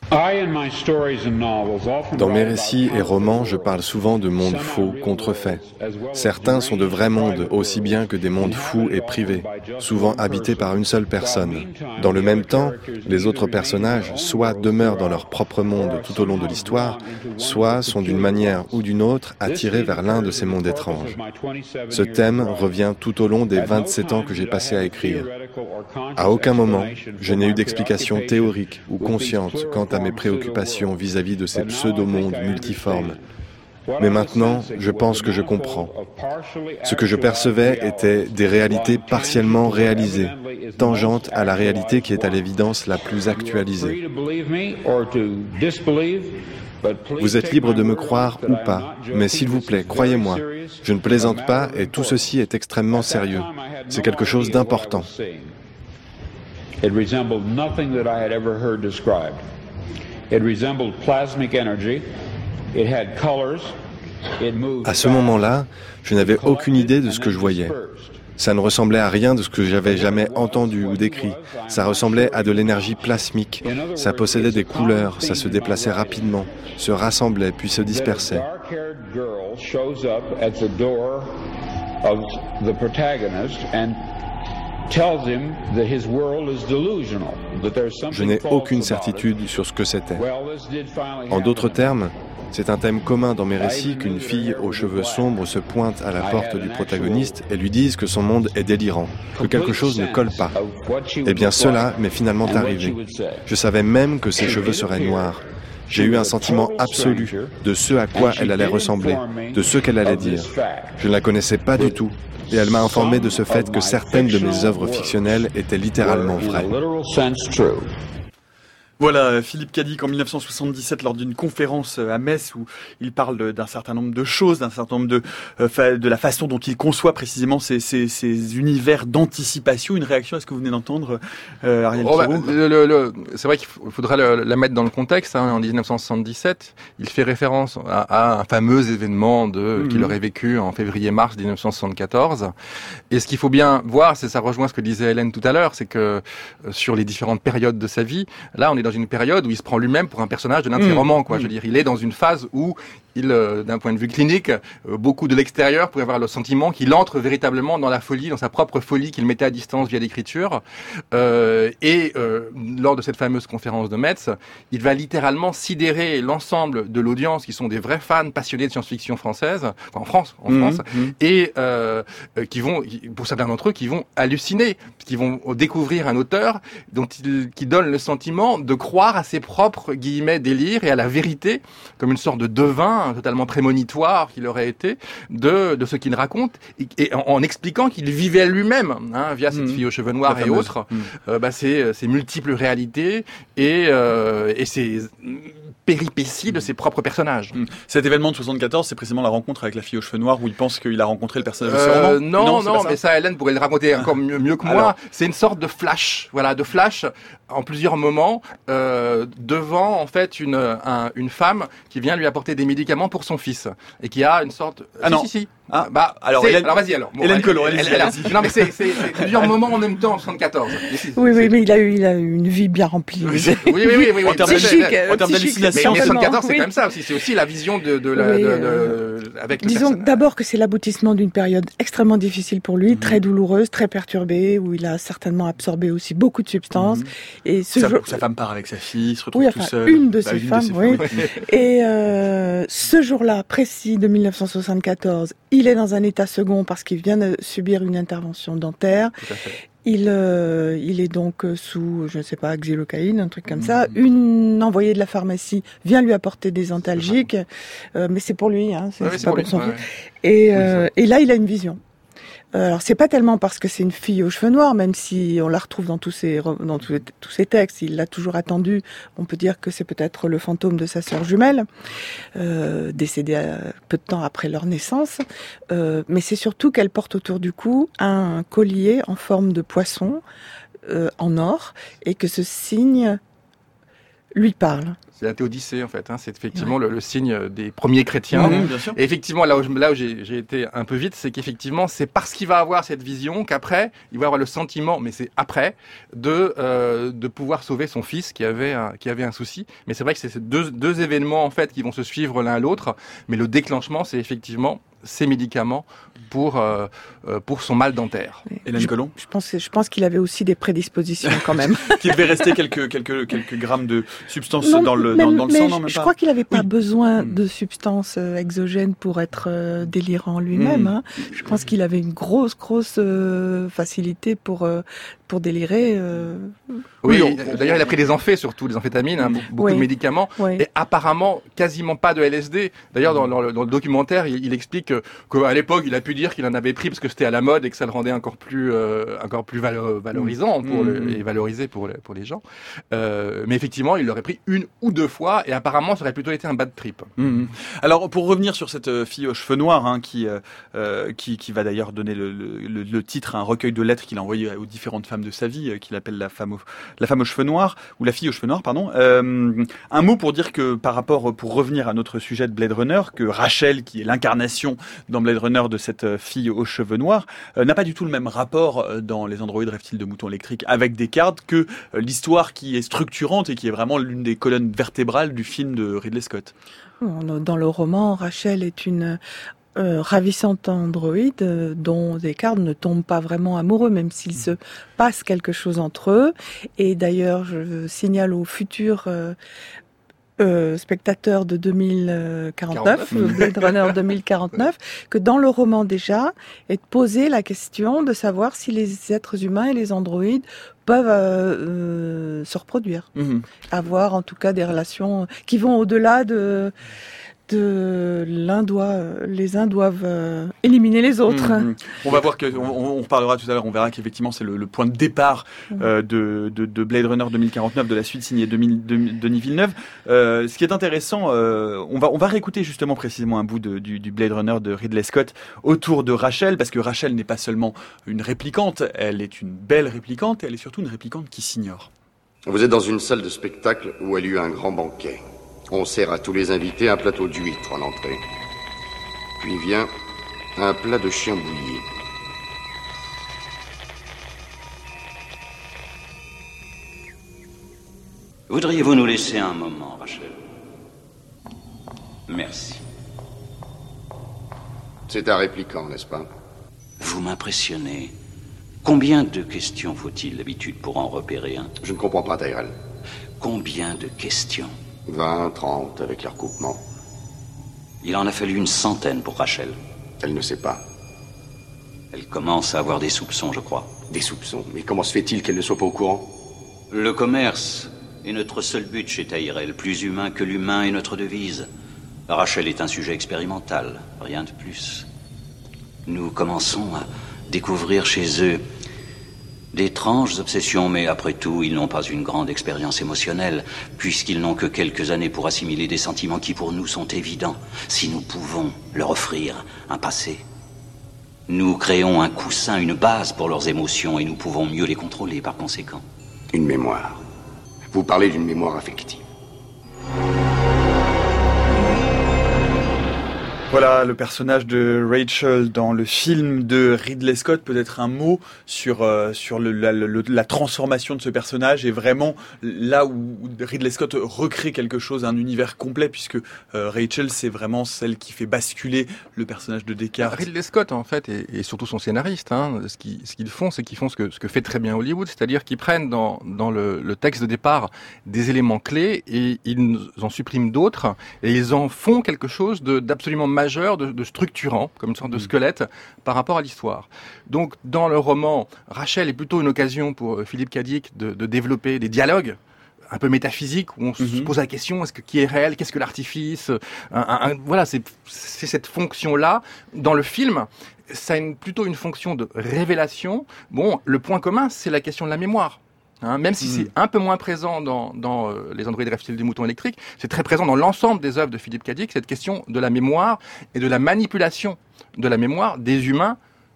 Dans mes récits et romans, je parle souvent de mondes faux, contrefaits. Certains sont de vrais mondes, aussi bien que des mondes fous et privés, souvent habités par une seule personne. Dans le même temps, les autres personnages soit demeurent dans leur propre monde tout au long de l'histoire, soit sont d'une manière ou d'une autre attirés vers l'un de ces mondes étranges. Ce thème revient tout au long des 27 ans que j'ai passé à écrire. À aucun moment, je n'ai eu d'explication théorique ou consciente quant à mes préoccupations vis-à-vis de ces pseudo-mondes multiformes. Mais maintenant, je pense que je comprends. Ce que je percevais étaient des réalités partiellement réalisées, tangentes à la réalité qui est à l'évidence la plus actualisée. Vous êtes libre de me croire ou pas, mais s'il vous plaît, croyez-moi, je ne plaisante pas et tout ceci est extrêmement sérieux. C'est quelque chose d'important. It resembled nothing that I had ever heard described. It resembled plasmic energy. It had colors. It moved. À ce moment-là, je n'avais aucune idée de ce que je voyais. Ça ne ressemblait à rien de ce que j'avais jamais entendu ou décrit. Ça ressemblait à de l'énergie plasmique. Ça possédait des couleurs, ça se déplaçait rapidement, se rassemblait puis se dispersait. Je n'ai aucune certitude sur ce que c'était. En d'autres termes, c'est un thème commun dans mes récits qu'une fille aux cheveux sombres se pointe à la porte du protagoniste et lui dise que son monde est délirant, que quelque chose ne colle pas. Eh bien cela m'est finalement arrivé. Je savais même que ses cheveux seraient noirs. J'ai eu un sentiment absolu de ce à quoi elle allait ressembler, de ce qu'elle allait dire. Je ne la connaissais pas du tout. Et elle m'a informé de ce fait que certaines de mes œuvres fictionnelles étaient littéralement vraies. Voilà, Philippe Cadic en 1977 lors d'une conférence à Metz où il parle d'un certain nombre de choses, d'un certain nombre de la façon dont il conçoit précisément ces univers d'anticipation. Une réaction à ce que vous venez d'entendre, Ariel Pirou? C'est vrai qu'il faudrait la mettre dans le contexte. En 1977, il fait référence à un fameux événement qu'il aurait vécu en février-mars 1974. Et ce qu'il faut bien voir, ça rejoint ce que disait Hélène tout à l'heure, c'est que sur les différentes périodes de sa vie, là on est dans une période où il se prend lui-même pour un personnage de l'un de ses romans, quoi. Je veux dire, il est dans une phase où d'un point de vue clinique, beaucoup de l'extérieur pourraient avoir le sentiment qu'il entre véritablement dans la folie, dans sa propre folie qu'il mettait à distance via l'écriture. Lors de cette fameuse conférence de Metz, il va littéralement sidérer l'ensemble de l'audience, qui sont des vrais fans passionnés de science-fiction française, en France, et qui vont, pour certains d'entre eux, qui vont halluciner, qui vont découvrir un auteur qui donne le sentiment de croire à ses propres guillemets délires et à la vérité, comme une sorte de devin totalement prémonitoire qu'il aurait été de ce qu'il raconte, et en expliquant qu'il vivait lui-même via cette fille aux cheveux noirs et autres, ces multiples réalités et ces péripéties de ses propres personnages. Cet événement de 74, c'est précisément la rencontre avec la fille aux cheveux noirs où il pense qu'il a rencontré le personnage de ce roman. Non, mais ça, Hélène pourrait le raconter encore mieux que moi. Alors, c'est une sorte de flash, en plusieurs moments, devant en fait une femme qui vient lui apporter des médicaments pour son fils et qui a une sorte. Si. Alors vas-y alors. Hélène Collot, non mais c'est plusieurs moments en même temps en 74. Oui, mais il a eu une vie bien remplie. Oui. En termes d'hallucination. Mais 74, c'est quand même ça aussi. C'est aussi la vision avec le Disons d'abord que c'est l'aboutissement d'une période extrêmement difficile pour lui, très douloureuse, très perturbée, où il a certainement absorbé aussi beaucoup de substances. Et sa femme part avec sa fille, se retrouve tout seul. Une de ses femmes, oui. Et ce jour-là précis de 1974, il est dans un état second parce qu'il vient de subir une intervention dentaire. Il est donc sous, je ne sais pas, xylocaïne, un truc comme ça. Une envoyée de la pharmacie vient lui apporter des antalgiques, mais c'est pour lui, c'est pas pour son fils. Et là, il a une vision. Alors c'est pas tellement parce que c'est une fille aux cheveux noirs, même si on la retrouve dans tous ses textes, il l'a toujours attendue. On peut dire que c'est peut-être le fantôme de sa sœur jumelle, décédée peu de temps après leur naissance. Mais c'est surtout qu'elle porte autour du cou un collier en forme de poisson, en or et que ce signe lui parle. C'est la théodicée en fait, c'est effectivement le signe des premiers chrétiens. Bien sûr. Et effectivement, là où j'ai été un peu vite, c'est qu'effectivement, c'est parce qu'il va avoir cette vision qu'après, il va avoir le sentiment, mais c'est après, de pouvoir sauver son fils qui avait un souci. Mais c'est vrai que c'est ces deux événements en fait qui vont se suivre l'un à l'autre. Mais le déclenchement, c'est effectivement ces médicaments pour son mal dentaire. Hélène Collomb. Je pense qu'il avait aussi des prédispositions quand même. Qu'il devait rester quelques grammes de substance dans le sang, non, même pas. Je crois qu'il n'avait pas besoin de substances exogènes pour être délirant lui-même. Je pense qu'il avait une grosse facilité pour délirer. Oui, d'ailleurs, il a pris des surtout des amphétamines, beaucoup de médicaments, et apparemment quasiment pas de LSD. D'ailleurs, dans le documentaire, il explique qu'à l'époque, il a pu dire qu'il en avait pris parce que c'était à la mode et que ça le rendait encore plus valorisant et valorisé pour les gens. Mais effectivement, il l'aurait pris 1 ou 2 fois, et apparemment, ça aurait plutôt été un bad trip. Alors, pour revenir sur cette fille aux cheveux noirs, qui va d'ailleurs donner le titre à un recueil de lettres qu'il a envoyé aux différentes femmes de sa vie, qu'il appelle la femme aux cheveux noirs, ou la fille aux cheveux noirs, pardon. Un mot pour dire que pour revenir à notre sujet de Blade Runner, que Rachel, qui est l'incarnation dans Blade Runner de cette fille aux cheveux noirs, n'a pas du tout le même rapport dans Les androïdes rêvent-ils de moutons électriques avec Descartes que l'histoire qui est structurante et qui est vraiment l'une des colonnes vertébrales du film de Ridley Scott. Dans le roman, Rachel est une ravissante androïde dont Descartes ne tombe pas vraiment amoureux, même s'il se passe quelque chose entre eux. Et d'ailleurs, je signale aux futurs spectateurs de 2049, Blade Runner 2049, que dans le roman déjà est posée la question de savoir si les êtres humains et les androïdes peuvent se reproduire, avoir en tout cas des relations qui vont au-delà de les uns doivent éliminer les autres. On va voir on reparlera tout à l'heure, on verra qu'effectivement c'est le point de départ de Blade Runner 2049, de la suite signée Denis Villeneuve. Ce qui est intéressant, on va réécouter justement précisément un bout du Blade Runner de Ridley Scott autour de Rachel, parce que Rachel n'est pas seulement une réplicante, elle est une belle réplicante, et elle est surtout une réplicante qui s'ignore. Vous êtes dans une salle de spectacle où a lieu un grand banquet. On sert à tous les invités un plateau d'huîtres en entrée. Puis vient un plat de chien bouilli. Voudriez-vous nous laisser un moment, Rachel? Merci. C'est un réplicant, n'est-ce pas? Vous m'impressionnez. Combien de questions faut-il d'habitude pour en repérer un? Je ne comprends pas, Tyrell. Combien de questions? 20, 30 avec les recoupements. Il en a fallu une centaine pour Rachel. Elle ne sait pas. Elle commence à avoir des soupçons, je crois. Des soupçons? Mais comment se fait-il qu'elle ne soit pas au courant? Le commerce est notre seul but chez Tyrell. Plus humain que l'humain est notre devise. Rachel est un sujet expérimental, rien de plus. Nous commençons à découvrir chez eux d'étranges obsessions, mais après tout, ils n'ont pas une grande expérience émotionnelle, puisqu'ils n'ont que quelques années pour assimiler des sentiments qui pour nous sont évidents. Si nous pouvons leur offrir un passé, nous créons un coussin, une base pour leurs émotions, et nous pouvons mieux les contrôler par conséquent. Une mémoire. Vous parlez d'une mémoire affective. Voilà, le personnage de Rachel dans le film de Ridley Scott. Peut-être un mot sur la transformation de ce personnage, et vraiment là où Ridley Scott recrée quelque chose, un univers complet, puisque Rachel, c'est vraiment celle qui fait basculer le personnage de Descartes. Ridley Scott, en fait, et surtout son scénariste, ce qu'ils font, c'est qu'ils font ce que fait très bien Hollywood, c'est-à-dire qu'ils prennent dans le texte de départ des éléments clés et ils en suppriment d'autres, et ils en font quelque chose d'absolument majeur, de structurant, comme une sorte de squelette par rapport à l'histoire. Donc, dans le roman, Rachel est plutôt une occasion pour Philippe K. Dick de développer des dialogues un peu métaphysiques, où on se pose la question, qui est réel, qu'est-ce que l'artifice, voilà, c'est cette fonction-là. Dans le film, ça a plutôt une fonction de révélation. Bon, le point commun, c'est la question de la mémoire. Même si c'est un peu moins présent dans Les androïdes rêvent-ils des moutons électriques, c'est très présent dans l'ensemble des œuvres de Philippe K. Dick, cette question de la mémoire et de la manipulation de la mémoire des humains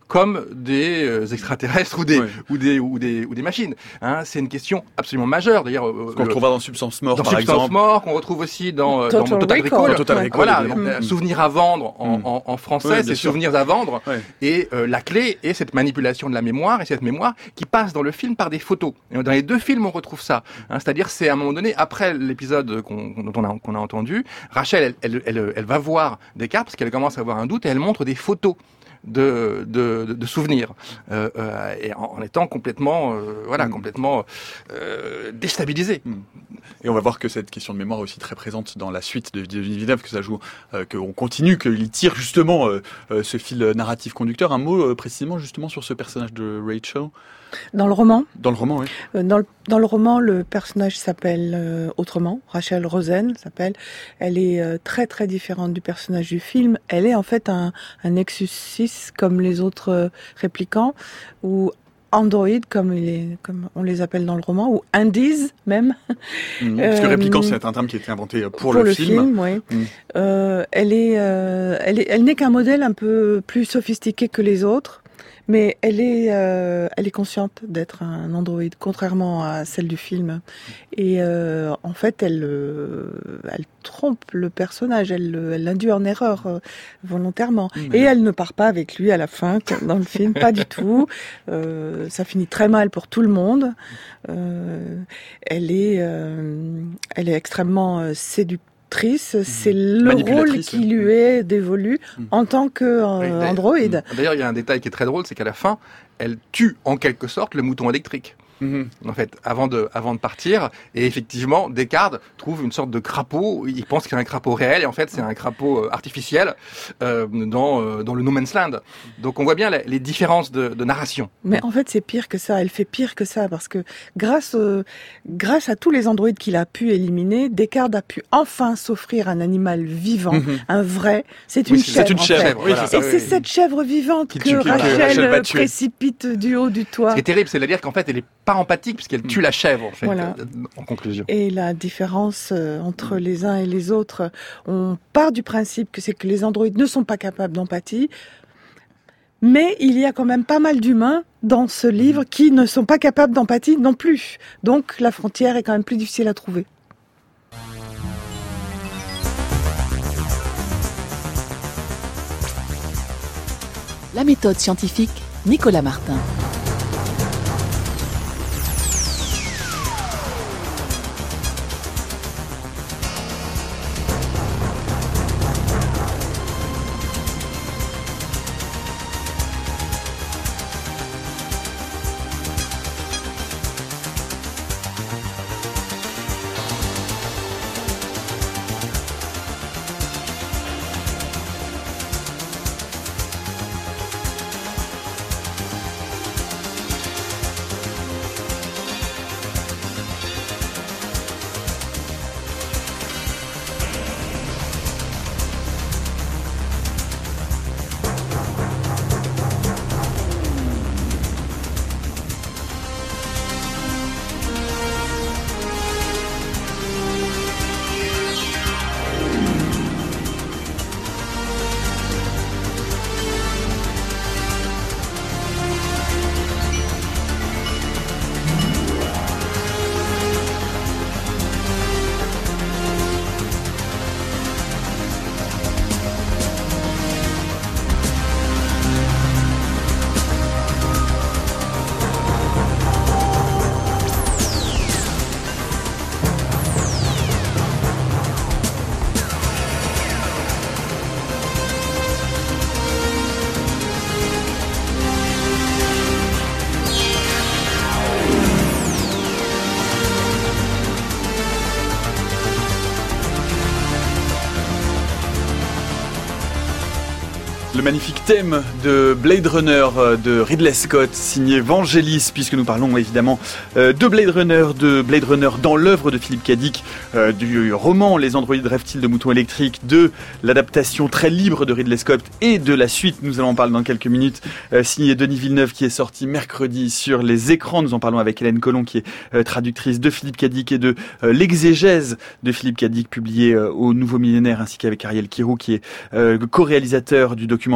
comme des extraterrestres ou des machines. Hein, c'est une question absolument majeure. D'ailleurs, qu'on retrouvera dans Substance Mort, par exemple. Substance Mort, qu'on retrouve aussi dans Total Recall. Voilà, souvenir à vendre en français, c'est souvenirs à vendre. Ouais. Et la clé est cette manipulation de la mémoire, et cette mémoire qui passe dans le film par des photos. Et dans les deux films, on retrouve ça. Hein, c'est-à-dire, c'est à un moment donné, après l'épisode qu'on a entendu, Rachel, elle va voir Descartes parce qu'elle commence à avoir un doute et elle montre des photos de souvenirs et en étant complètement complètement déstabilisé. Et on va voir que cette question de mémoire est aussi très présente dans la suite de Villeneuve, que ça joue, qu'on continue, qu'il tire justement ce fil narratif conducteur. Un mot précisément justement sur ce personnage de Rachel. Dans le roman. Dans le roman, oui. Dans le roman, le personnage s'appelle autrement. Rachel Rosen s'appelle. Elle est très très différente du personnage du film. Elle est en fait un Nexus 6 comme les autres réplicants, ou androïdes comme on les appelle dans le roman, ou indies même. Parce que réplicant, c'est un terme qui a été inventé pour le film. Oui. Elle n'est qu'un modèle un peu plus sophistiqué que les autres. Mais elle est consciente d'être un androïde, contrairement à celle du film. Et en fait, elle trompe le personnage, elle l'induit en erreur volontairement. Et elle ne part pas avec lui à la fin, dans le film, pas du tout. Ça finit très mal pour tout le monde. Elle est extrêmement séductrice. C'est le rôle qui lui est dévolu en tant qu'androïde. D'ailleurs, il y a un détail qui est très drôle, c'est qu'à la fin, elle tue en quelque sorte le mouton électrique. En fait, avant de partir, et effectivement, Descartes trouve une sorte de crapaud. Il pense qu'il y a un crapaud réel, et en fait, c'est un crapaud artificiel dans le No Man's Land. Donc, on voit bien les différences de narration. Mais en fait, c'est pire que ça. Elle fait pire que ça, parce que grâce à tous les androïdes qu'il a pu éliminer, Descartes a pu enfin s'offrir un animal vivant, un vrai. C'est une chèvre. C'est une chèvre. Oui, et c'est cette chèvre vivante que Rachel précipite du haut du toit. Ce qui est terrible, c'est-à-dire qu'en fait, elle est pas empathique puisqu'elle tue la chèvre, en fait, voilà. En conclusion. Et la différence entre les uns et les autres, on part du principe que c'est que les androïdes ne sont pas capables d'empathie, mais il y a quand même pas mal d'humains dans ce livre qui ne sont pas capables d'empathie non plus. Donc la frontière est quand même plus difficile à trouver. La méthode scientifique, Nicolas Martin. Le magnifique thème de Blade Runner de Ridley Scott, signé Vangelis, puisque nous parlons évidemment de Blade Runner dans l'œuvre de Philippe K. Dick, du roman Les androïdes rêvent-ils de moutons électriques, de l'adaptation très libre de Ridley Scott et de la suite, nous allons en parler dans quelques minutes, signé Denis Villeneuve, qui est sorti mercredi sur les écrans. Nous en parlons avec Hélène Collomb, qui est traductrice de Philippe K. Dick et de l'exégèse de Philippe K. Dick, publié au Nouveau Millénaire, ainsi qu'avec Ariel Kirou, qui est co-réalisateur du documentaire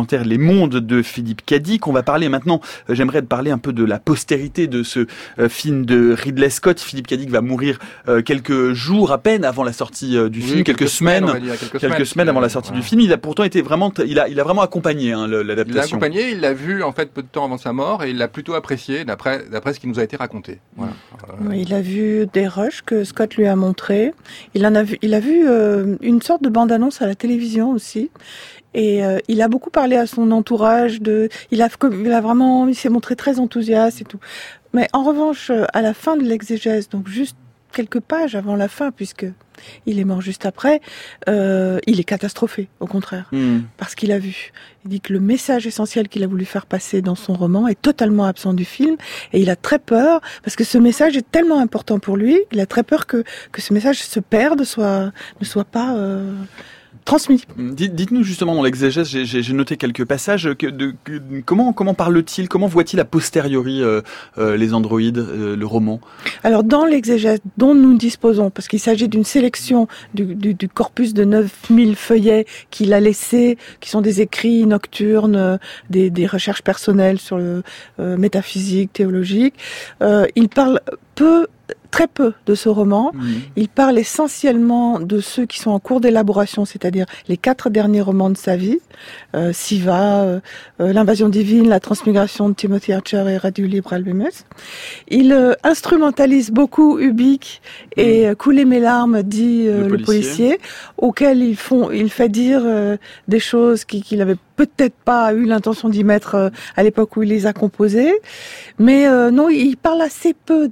documentaire Les Mondes de Philippe Cadic. On va parler maintenant, j'aimerais parler un peu de la postérité de ce film de Ridley Scott. Philippe Cadic va mourir quelques jours à peine avant la sortie du film, quelques semaines avant la sortie du film. Il a pourtant été vraiment, il a vraiment accompagné l'adaptation. Il l'a accompagné, il l'a vu en fait peu de temps avant sa mort et il l'a plutôt apprécié d'après ce qui nous a été raconté. Voilà. Oui, il a vu des rushs que Scott lui a montrés. Il a vu une sorte de bande-annonce à la télévision aussi. Et il a beaucoup parlé à son entourage. Il s'est montré très enthousiaste et tout. Mais en revanche, à la fin de l'exégèse, donc juste quelques pages avant la fin, puisque il est mort juste après, il est catastrophé, au contraire, parce qu'il a vu. Il dit que le message essentiel qu'il a voulu faire passer dans son roman est totalement absent du film, et il a très peur, parce que ce message est tellement important pour lui, il a très peur que ce message se perde, ne soit pas transmis. Dites-nous justement dans l'exégèse, j'ai noté quelques passages. Comment parle-t-il, comment voit-il a posteriori les androïdes, le roman? Alors dans l'exégèse dont nous disposons, parce qu'il s'agit d'une sélection du corpus de 9000 feuillets qu'il a laissés, qui sont des écrits nocturnes, des recherches personnelles sur le métaphysique, théologique, il parle très peu de ce roman. Il parle essentiellement de ceux qui sont en cours d'élaboration, c'est-à-dire les 4 derniers romans de sa vie, Siva, L'invasion divine, La transmigration de Timothy Archer et Radio Libre Albumus. Il instrumentalise beaucoup Ubik et Couler mes larmes, dit le policier, auquel il fait dire des choses qu'il avait peut-être pas eu l'intention d'y mettre à l'époque où il les a composées. Mais non, il parle assez peu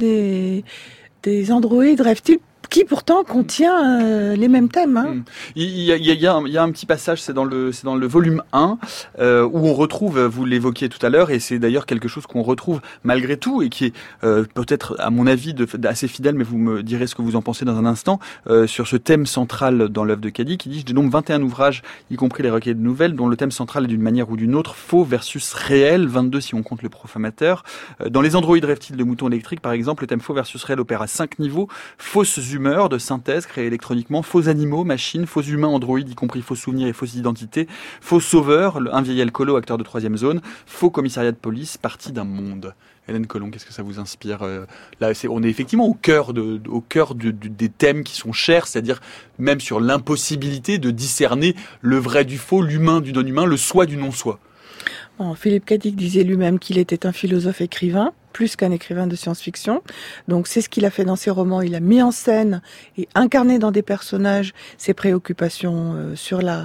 des androïdes reptiles, qui pourtant contient les mêmes thèmes. Il y a un petit passage, c'est dans le volume 1, où on retrouve, vous l'évoquiez tout à l'heure, et c'est d'ailleurs quelque chose qu'on retrouve malgré tout, et qui est peut-être, à mon avis, assez fidèle, mais vous me direz ce que vous en pensez dans un instant, sur ce thème central dans l'œuvre de Cadic, qui dit « Je dénombre 21 ouvrages, y compris les recueils de nouvelles, dont le thème central est d'une manière ou d'une autre faux versus réel, 22 si on compte le profamateur. Dans les androïdes reptiles de moutons électriques, par exemple, le thème faux versus réel opère à 5 niveaux, fausses humeurs de synthèse créées électroniquement, faux animaux, machines, faux humains, androïdes, y compris faux souvenirs et fausses identités, faux sauveurs, un vieil alcoolo, acteur de 3e zone, faux commissariat de police, partie d'un monde. Hélène Colomb, qu'est-ce que ça vous inspire? Là, on est effectivement au cœur des thèmes qui sont chers, c'est-à-dire même sur l'impossibilité de discerner le vrai du faux, l'humain du non-humain, le soi du non-soi. Bon, Philippe Cadic disait lui-même qu'il était un philosophe écrivain, plus qu'un écrivain de science-fiction. Donc c'est ce qu'il a fait dans ses romans. Il a mis en scène et incarné dans des personnages ses préoccupations sur la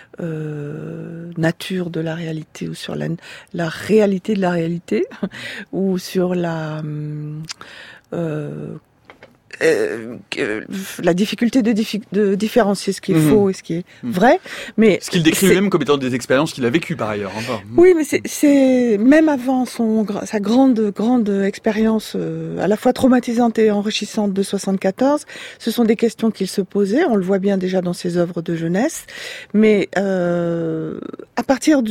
nature de la réalité, ou sur la réalité de la réalité, ou sur la difficulté de différencier ce qui est faux et ce qui est vrai. Mais ce qu'il décrit lui-même comme étant des expériences qu'il a vécues par ailleurs. Oui, mais c'est même avant sa grande expérience à la fois traumatisante et enrichissante de 74, ce sont des questions qu'il se posait. On le voit bien déjà dans ses œuvres de jeunesse, mais à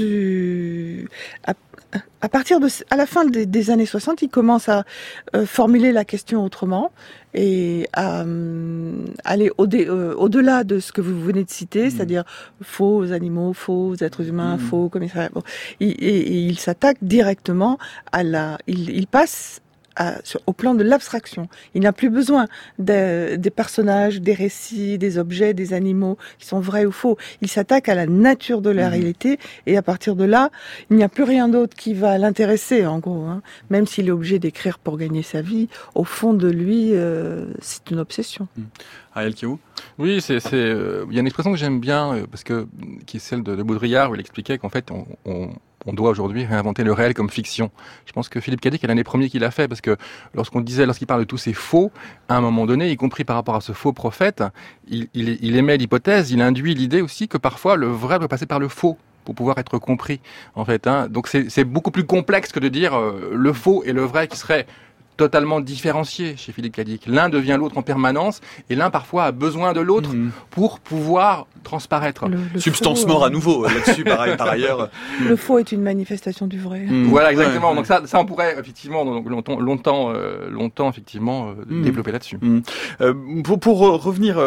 la fin des années 60, il commence à formuler la question autrement et à aller au-delà de ce que vous venez de citer, c'est-à-dire faux animaux, faux êtres humains, faux commissariats. Bon. Et il s'attaque directement il passe au plan de l'abstraction. Il n'a plus besoin des personnages, des récits, des objets, des animaux qui sont vrais ou faux. Il s'attaque à la nature de la réalité, et à partir de là, il n'y a plus rien d'autre qui va l'intéresser, en gros. Même s'il est obligé d'écrire pour gagner sa vie, au fond de lui, c'est une obsession. Ariel Kiaou? Oui, il y a une expression que j'aime bien, qui est celle de Baudrillard, où il expliquait qu'en fait, on doit aujourd'hui réinventer le réel comme fiction. Je pense que Philippe Cadic est l'un des premiers qui l'a fait, parce que lorsqu'il parle de tous ces faux, à un moment donné, y compris par rapport à ce faux prophète, il émet l'hypothèse, il induit l'idée aussi que parfois le vrai doit passer par le faux pour pouvoir être compris, en fait. Donc c'est beaucoup plus complexe que de dire le faux et le vrai qui serait totalement différenciés chez Philippe K. Dick. L'un devient l'autre en permanence, et l'un parfois a besoin de l'autre pour pouvoir transparaître. Le Substance faux, mort à nouveau là-dessus, par ailleurs. Le faux est une manifestation du vrai. Voilà, exactement. Donc ça on pourrait effectivement longtemps effectivement développer là-dessus. Pour revenir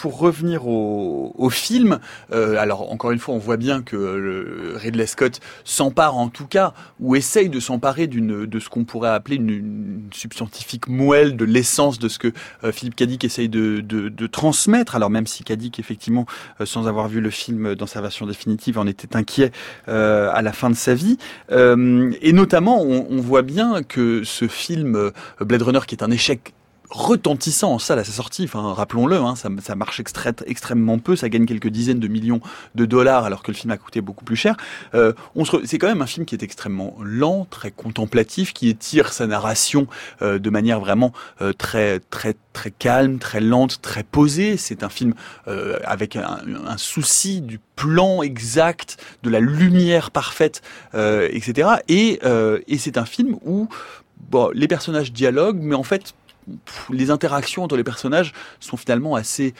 au film, alors encore une fois, on voit bien que Ridley Scott s'empare en tout cas, ou essaye de s'emparer de ce qu'on pourrait appeler une substantifique moelle de l'essence de ce que Philippe K. Dick essaye de transmettre. Alors même si K. Dick, effectivement, sans avoir vu le film dans sa version définitive, en était inquiet à la fin de sa vie. Et notamment, on voit bien que ce film Blade Runner, qui est un échec retentissant en salle à sa sortie, rappelons-le, ça marche extrêmement peu, ça gagne quelques dizaines de millions de dollars alors que le film a coûté beaucoup plus cher. C'est quand même un film qui est extrêmement lent, très contemplatif, qui étire sa narration de manière vraiment très calme, très lente, très posée. C'est un film avec un souci du plan exact, de la lumière parfaite, etc. Et c'est un film où les personnages dialoguent, mais en fait les interactions entre les personnages sont finalement assez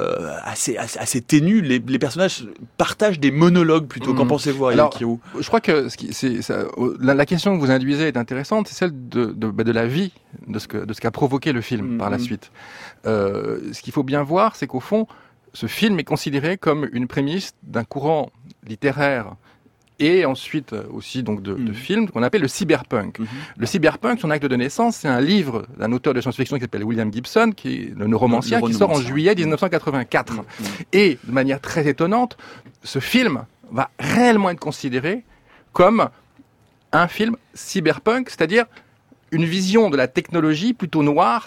ténues. Les personnages partagent des monologues plutôt. Qu'en pensez-vous, Ariel Kirou ? Je crois que la question que vous induisez est intéressante, c'est celle de la vie, de ce qu'a provoqué le film par la suite. Ce qu'il faut bien voir, c'est qu'au fond, ce film est considéré comme une prémisse d'un courant littéraire et ensuite aussi donc de films qu'on appelle le cyberpunk. Le cyberpunk, son acte de naissance, c'est un livre d'un auteur de science-fiction qui s'appelle William Gibson, qui est le romancier, qui sort en juillet 1984. Et de manière très étonnante, ce film va réellement être considéré comme un film cyberpunk, c'est-à-dire une vision de la technologie plutôt noire,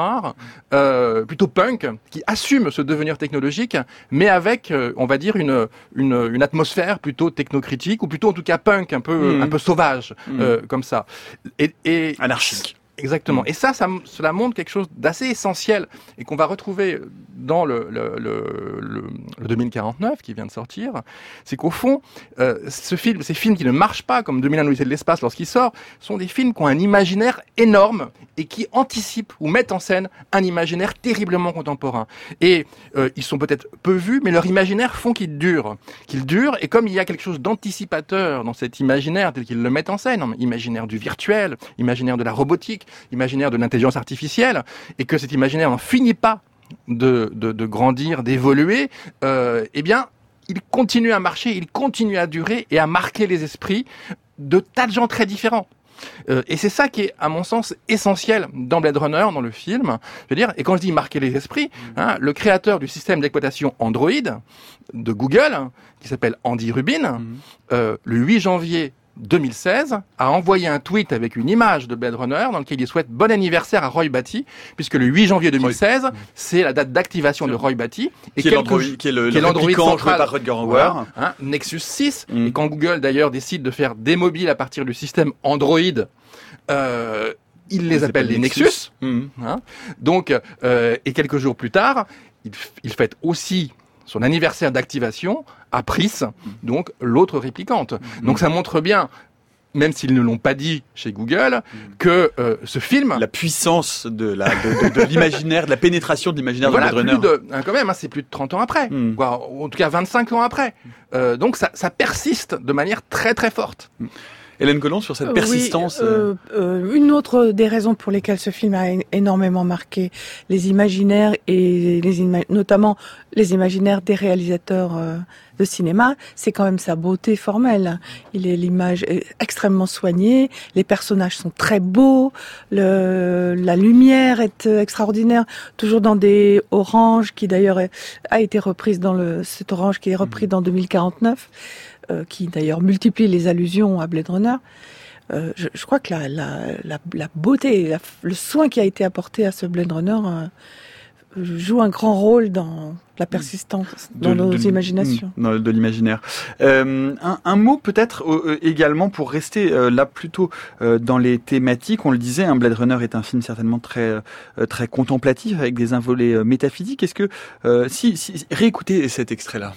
plutôt punk, qui assume ce devenir technologique, mais avec, on va dire, une atmosphère plutôt technocritique, ou plutôt en tout cas punk, un peu sauvage, comme ça. Et anarchique. Exactement. Et cela montre quelque chose d'assez essentiel et qu'on va retrouver dans le 2049 qui vient de sortir. C'est qu'au fond, ces films qui ne marchent pas comme 2001 l'Odyssée de l'espace lorsqu'ils sortent, sont des films qui ont un imaginaire énorme et qui anticipent ou mettent en scène un imaginaire terriblement contemporain. Et ils sont peut-être peu vus, mais leur imaginaire font qu'ils durent. Et comme il y a quelque chose d'anticipateur dans cet imaginaire tel qu'ils le mettent en scène, imaginaire du virtuel, imaginaire de la robotique, imaginaire de l'intelligence artificielle, et que cet imaginaire n'en finit pas de grandir, d'évoluer, eh bien, il continue à marcher, il continue à durer et à marquer les esprits de tas de gens très différents. Et c'est ça qui est, à mon sens, essentiel dans Blade Runner, dans le film. Je veux dire, et quand je dis marquer les esprits, le créateur du système d'exploitation Android de Google, qui s'appelle Andy Rubin, le 8 janvier 2016, a envoyé un tweet avec une image de Blade Runner dans lequel il souhaite bon anniversaire à Roy Batty, puisque le 8 janvier 2016, c'est la date d'activation de Roy Batty. Qui est l'Android central par Rutger Hauer. Nexus 6. Et quand Google, d'ailleurs, décide de faire des mobiles à partir du système Android, il les appelle les Nexus. Donc, et quelques jours plus tard, il fête aussi son anniversaire d'activation à Pris, donc l'autre réplicante. Donc ça montre bien, même s'ils ne l'ont pas dit chez Google, que ce film... La puissance de l'imaginaire, de la pénétration de l'imaginaire de Blade Runner. Quand même, c'est plus de 30 ans après, en tout cas 25 ans après. Donc ça persiste de manière très très forte. Hélène Colomb, sur cette persistance. Une autre des raisons pour lesquelles ce film a énormément marqué les imaginaires et notamment les imaginaires des réalisateurs de cinéma, c'est quand même sa beauté formelle. L'image est extrêmement soignée, les personnages sont très beaux, la lumière est extraordinaire, toujours dans des oranges qui d'ailleurs a été reprise cet orange qui est repris dans 2049. Qui d'ailleurs multiplie les allusions à Blade Runner. Je crois que la beauté, le soin qui a été apporté à ce Blade Runner joue un grand rôle dans la persistance, dans nos imaginations. De l'imaginaire. Un mot peut-être également pour rester là plutôt dans les thématiques. On le disait, Blade Runner est un film certainement très très contemplatif avec des envolées métaphysiques. Est-ce que si réécoutez cet extrait-là.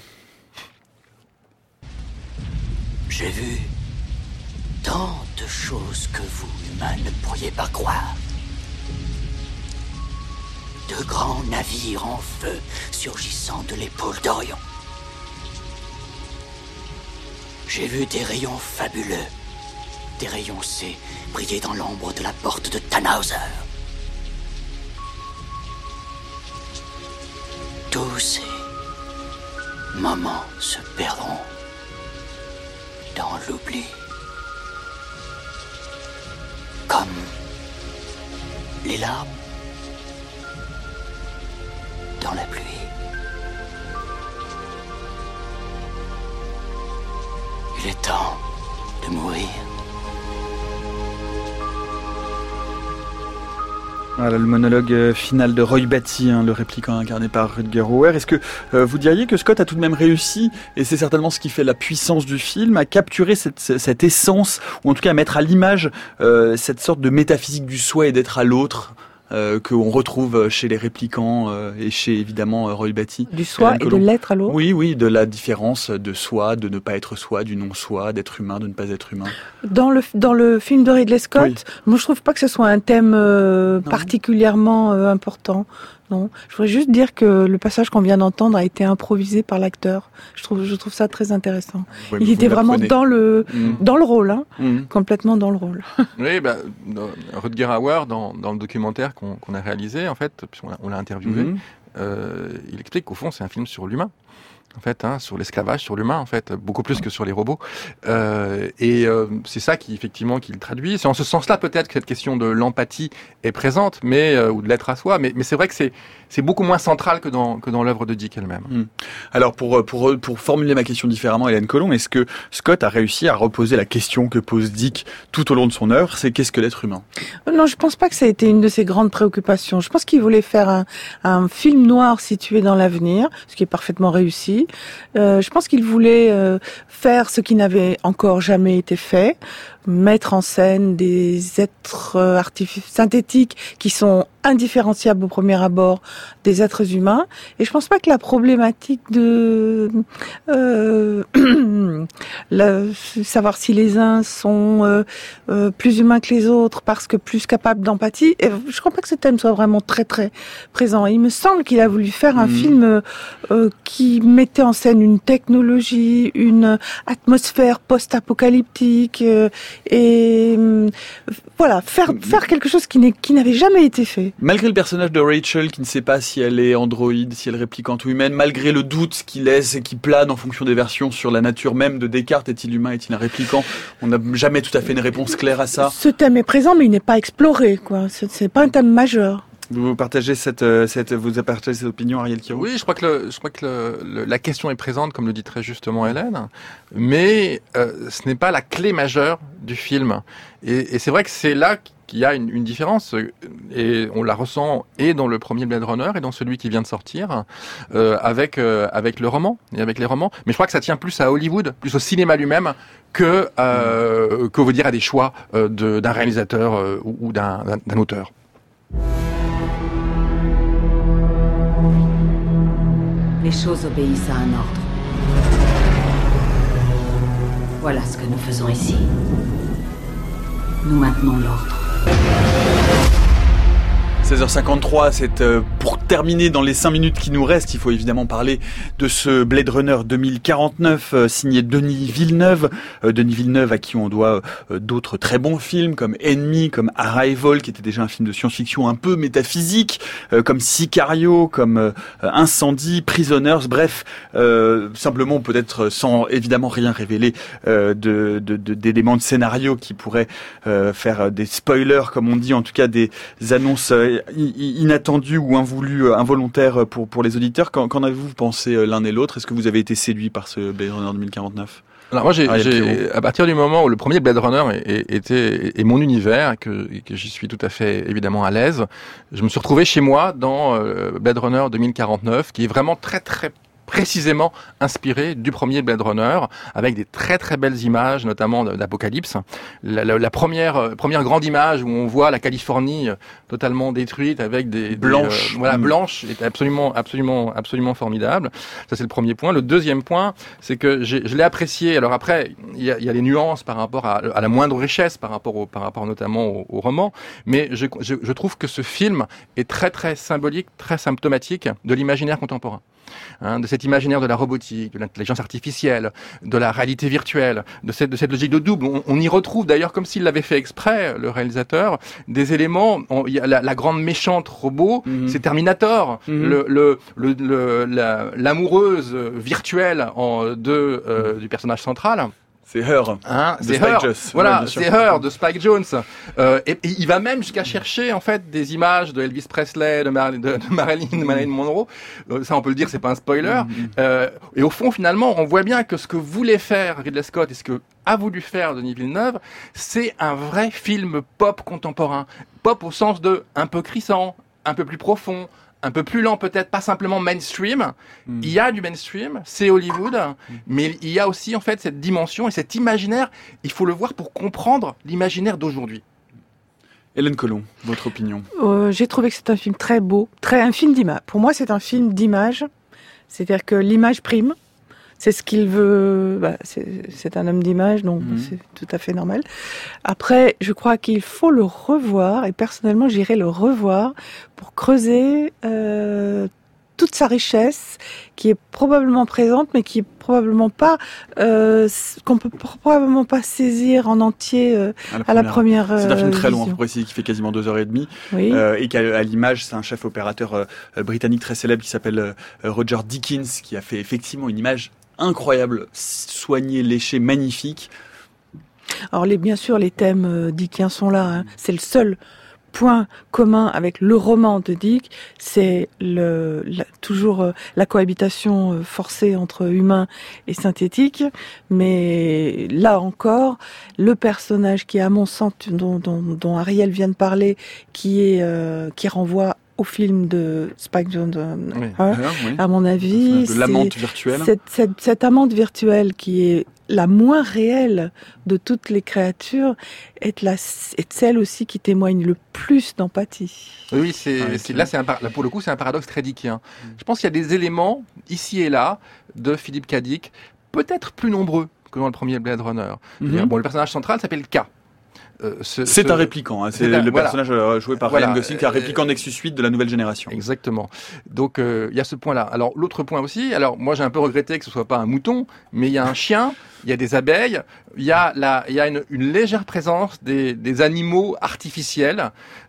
J'ai vu tant de choses que vous, humains, ne pourriez pas croire. De grands navires en feu surgissant de l'épaule d'Orion. J'ai vu des rayons fabuleux, des rayons C briller dans l'ombre de la porte de Tannhauser. Tous ces moments se perdront dans l'oubli. Comme les larmes dans la pluie. Il est temps de mourir. Voilà le monologue final de Roy Batty, le répliquant incarné par Rutger Hauer. Est-ce que vous diriez que Scott a tout de même réussi, et c'est certainement ce qui fait la puissance du film, à capturer cette essence, ou en tout cas à mettre à l'image cette sorte de métaphysique du soi et d'être à l'autre qu'on retrouve chez les répliquants et chez évidemment Roy Batty. Du soi et de l'être à l'autre. Oui, de la différence de soi, de ne pas être soi, du non-soi, d'être humain, de ne pas être humain. Dans le film de Ridley Scott, oui. Moi je trouve pas que ce soit un thème particulièrement important. Non, je voudrais juste dire que le passage qu'on vient d'entendre a été improvisé par l'acteur. Je trouve ça très intéressant. Oui, il était vraiment dans le rôle, complètement dans le rôle. Oui, Rutger Hauer dans le documentaire qu'on a réalisé, en fait, puisqu'on l'a interviewé, il explique qu'au fond c'est un film sur l'humain. En fait, sur l'esclavage, sur l'humain, en fait, beaucoup plus que sur les robots. C'est ça qui, effectivement, qu'il traduit. C'est en ce sens-là, peut-être, que cette question de l'empathie est présente, ou de l'être à soi. Mais c'est vrai que c'est beaucoup moins central que dans l'œuvre de Dick elle-même. Alors, pour formuler ma question différemment, Hélène Colomb, est-ce que Scott a réussi à reposer la question que pose Dick tout au long de son œuvre, c'est qu'est-ce que l'être humain? Non, je pense pas que ça a été une de ses grandes préoccupations. Je pense qu'il voulait faire un film noir situé dans l'avenir, ce qui est parfaitement réussi. Je pense qu'il voulait faire ce qui n'avait encore jamais été fait, mettre en scène des êtres synthétiques qui sont indifférenciables au premier abord des êtres humains. Et je pense pas que la problématique de savoir si les uns sont plus humains que les autres parce que plus capables d'empathie, et je crois pas que ce thème soit vraiment très très présent. Et il me semble qu'il a voulu faire un film qui mettait en scène une technologie, une atmosphère post-apocalyptique, et voilà, faire quelque chose qui n'avait jamais été fait. Malgré le personnage de Rachel qui ne sait pas si elle est androïde, si elle est réplicante ou humaine, malgré le doute qu'il laisse et qui plane en fonction des versions sur la nature même de Descartes, est-il humain, est-il un réplicant? On n'a jamais tout à fait une réponse claire à ça. Ce thème est présent, mais il n'est pas exploré, quoi. C'est pas un thème majeur. Vous partagez cette opinion, Ariel Kirou? Oui, je crois que la question est présente, comme le dit très justement Hélène, mais ce n'est pas la clé majeure du film. Et c'est vrai que c'est là qu'il y a une différence, et on la ressent et dans le premier Blade Runner et dans celui qui vient de sortir, avec le roman et avec les romans. Mais je crois que ça tient plus à Hollywood, plus au cinéma lui-même, que vous dire à des choix d'un réalisateur ou d'un auteur. Les choses obéissent à un ordre. Voilà ce que nous faisons ici. Nous maintenons l'ordre. 16h53, c'est pour terminer dans les 5 minutes qui nous restent, il faut évidemment parler de ce Blade Runner 2049 signé Denis Villeneuve. Denis Villeneuve à qui on doit d'autres très bons films comme Ennemi, comme Arrival qui était déjà un film de science-fiction un peu métaphysique, comme Sicario, comme Incendie, Prisoners, bref, simplement peut-être sans évidemment rien révéler d'éléments de scénario qui pourraient faire des spoilers comme on dit, en tout cas des annonces inattendu ou involontaire pour les auditeurs. Qu'en avez-vous pensé l'un et l'autre? Est-ce que vous avez été séduit par ce Blade Runner 2049? Alors moi, à partir du moment où le premier Blade Runner est mon univers et que j'y suis tout à fait évidemment à l'aise, je me suis retrouvé chez moi dans Blade Runner 2049, qui est vraiment très très précisément inspiré du premier Blade Runner, avec des très très belles images, notamment d'Apocalypse. La première grande image où on voit la Californie totalement détruite avec des blanches, blanches, est absolument formidable. Ça c'est le premier point. Le deuxième point, c'est que je l'ai apprécié. Alors après, il y a les nuances par rapport à la moindre richesse par rapport notamment au roman, mais je trouve que ce film est très très symbolique, très symptomatique de l'imaginaire contemporain. De cet imaginaire de la robotique, de l'intelligence artificielle, de la réalité virtuelle, de cette logique de double. On y retrouve d'ailleurs, comme s'il l'avait fait exprès, le réalisateur, des éléments. Il y a la grande méchante robot, c'est Terminator, l'amoureuse virtuelle du personnage central. C'est Her, c'est Her. Voilà, c'est Her de Spike Jonze. Et il va même jusqu'à chercher en fait des images de Elvis Presley, de Marilyn Monroe. Ça, on peut le dire, c'est pas un spoiler. Et au fond, finalement, on voit bien que ce que voulait faire Ridley Scott et ce que a voulu faire Denis Villeneuve, c'est un vrai film pop contemporain. Pop au sens de un peu crissant, un peu plus profond, un peu plus lent peut-être, pas simplement mainstream. Il y a du mainstream, c'est Hollywood, mais il y a aussi en fait cette dimension et cet imaginaire. Il faut le voir pour comprendre l'imaginaire d'aujourd'hui. Hélène Colomb, votre opinion? J'ai trouvé que c'est un film très beau, un film d'image. Pour moi, c'est un film d'image, c'est-à-dire que l'image prime. C'est ce qu'il veut. C'est un homme d'image, donc c'est tout à fait normal. Après, je crois qu'il faut le revoir, et personnellement, j'irai le revoir pour creuser toute sa richesse, qui est probablement présente, mais qui est probablement pas qu'on peut probablement pas saisir en entier à la première. C'est un film très long, pour préciser, qui fait quasiment 2h30, et qu'à l'image, c'est un chef opérateur britannique très célèbre qui s'appelle Roger Deakins, qui a fait effectivement une image incroyable, soigné, léché, magnifique. Alors bien sûr, les thèmes dickiens sont là. C'est le seul point commun avec le roman de Dick, c'est toujours la cohabitation forcée entre humain et synthétique. Mais là encore, le personnage qui, à mon sens, dont Ariel vient de parler, qui renvoie au film de Spike Jonze, à mon avis, de l'amante virtuelle. Cette amante virtuelle qui est la moins réelle de toutes les créatures est celle aussi qui témoigne le plus d'empathie. Oui, là pour le coup, c'est un paradoxe très dickien. Je pense qu'il y a des éléments ici et là de Philippe K. Dick, peut-être plus nombreux que dans le premier Blade Runner. Le personnage central s'appelle K. C'est un répliquant, c'est le personnage joué par Ryan Gosling, qui est un répliquant Nexus 8 de la nouvelle génération. Exactement. Donc il y a ce point-là. Alors l'autre point aussi, moi j'ai un peu regretté que ce soit pas un mouton, mais il y a un chien, il y a des abeilles, il y a une légère présence des animaux artificiels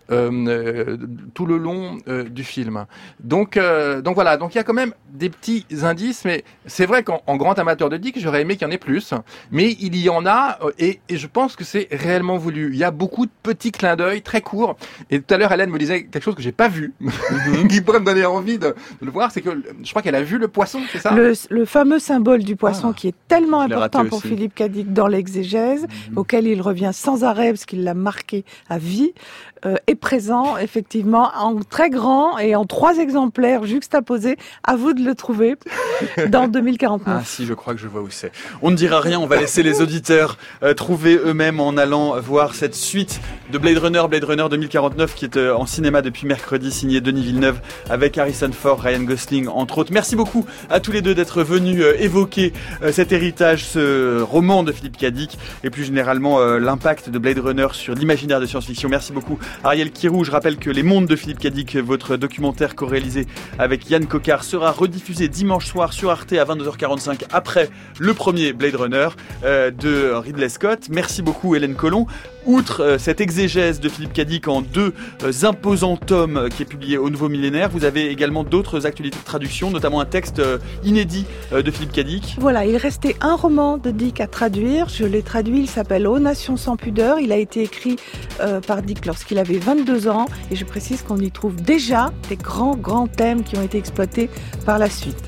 tout le long du film. Donc voilà, donc il y a quand même des petits indices, mais c'est vrai qu'en grand amateur de Dick, j'aurais aimé qu'il y en ait plus, mais il y en a, et je pense que c'est réellement voulu. Il y a beaucoup de petits clins d'œil très courts, et tout à l'heure Hélène me disait quelque chose que j'ai pas vu, qui pourrait me donner envie de le voir, c'est que je crois qu'elle a vu le poisson, c'est ça? Le fameux symbole du poisson qui est tellement important pour Philippe K. Dick dans l'exégèse, auquel il revient sans arrêt parce qu'il l'a marqué à vie, est présent effectivement en très grand et en 3 exemplaires juxtaposés. À vous de le trouver dans 2049. Ah si, je crois que je vois où c'est. On ne dira rien, on va laisser les auditeurs trouver eux-mêmes en allant voir cette suite de Blade Runner 2049, qui est en cinéma depuis mercredi, signé Denis Villeneuve, avec Harrison Ford, Ryan Gosling entre autres. Merci beaucoup à tous les deux d'être venus évoquer cet héritage, ce roman de Philippe K. Dick, et plus généralement l'impact de Blade Runner sur l'imaginaire de science-fiction. Merci beaucoup Ariel Kirou. Je rappelle que Les Mondes de Philippe K. Dick, votre documentaire co-réalisé avec Yann Coquart, sera rediffusé dimanche soir sur Arte à 22h45 après le premier Blade Runner de Ridley Scott. Merci beaucoup Hélène Colomb. Outre cette exégèse de Philippe K. Dick en 2 imposants tomes qui est publié au Nouveau Millénaire, vous avez également d'autres actualités de traduction, notamment un texte inédit de Philippe K. Dick. Voilà, il restait un roman de Dick à traduire. Je l'ai traduit, il s'appelle Aux Nations sans pudeur. Il a été écrit par Dick lorsqu'il avait 22 ans. Et je précise qu'on y trouve déjà des grands thèmes qui ont été exploités par la suite.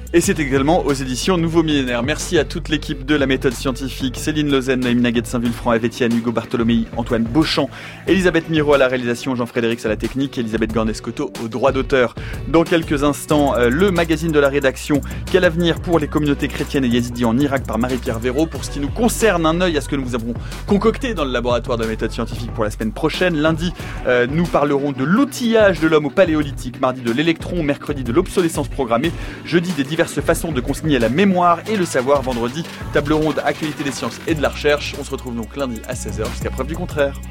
Et c'est également aux éditions Nouveau Millénaire. Merci à toute l'équipe de la méthode scientifique, Céline Lausanne, Naïm Naguet de Saint-Vulfranc, Eve Etienne, Hugo Bartholomei, Antoine Beauchamp, Elisabeth Miro à la réalisation, Jean-Frédéric à la technique, Elisabeth Gornescoto au droit d'auteur. Dans quelques instants, le magazine de la rédaction, Quel avenir pour les communautés chrétiennes et yézidis en Irak par Marie-Pierre Véraud. Pour ce qui nous concerne, un œil à ce que nous avons concocté dans le laboratoire de la méthode scientifique pour la semaine prochaine. Lundi, nous parlerons de l'outillage de l'homme au paléolithique, mardi de l'électron, mercredi de l'obsolescence programmée, jeudi des diverses façons de consigner la mémoire et le savoir, vendredi, table ronde actualité des sciences et de la recherche. On se retrouve donc lundi à 16h jusqu'à preuve du contraire.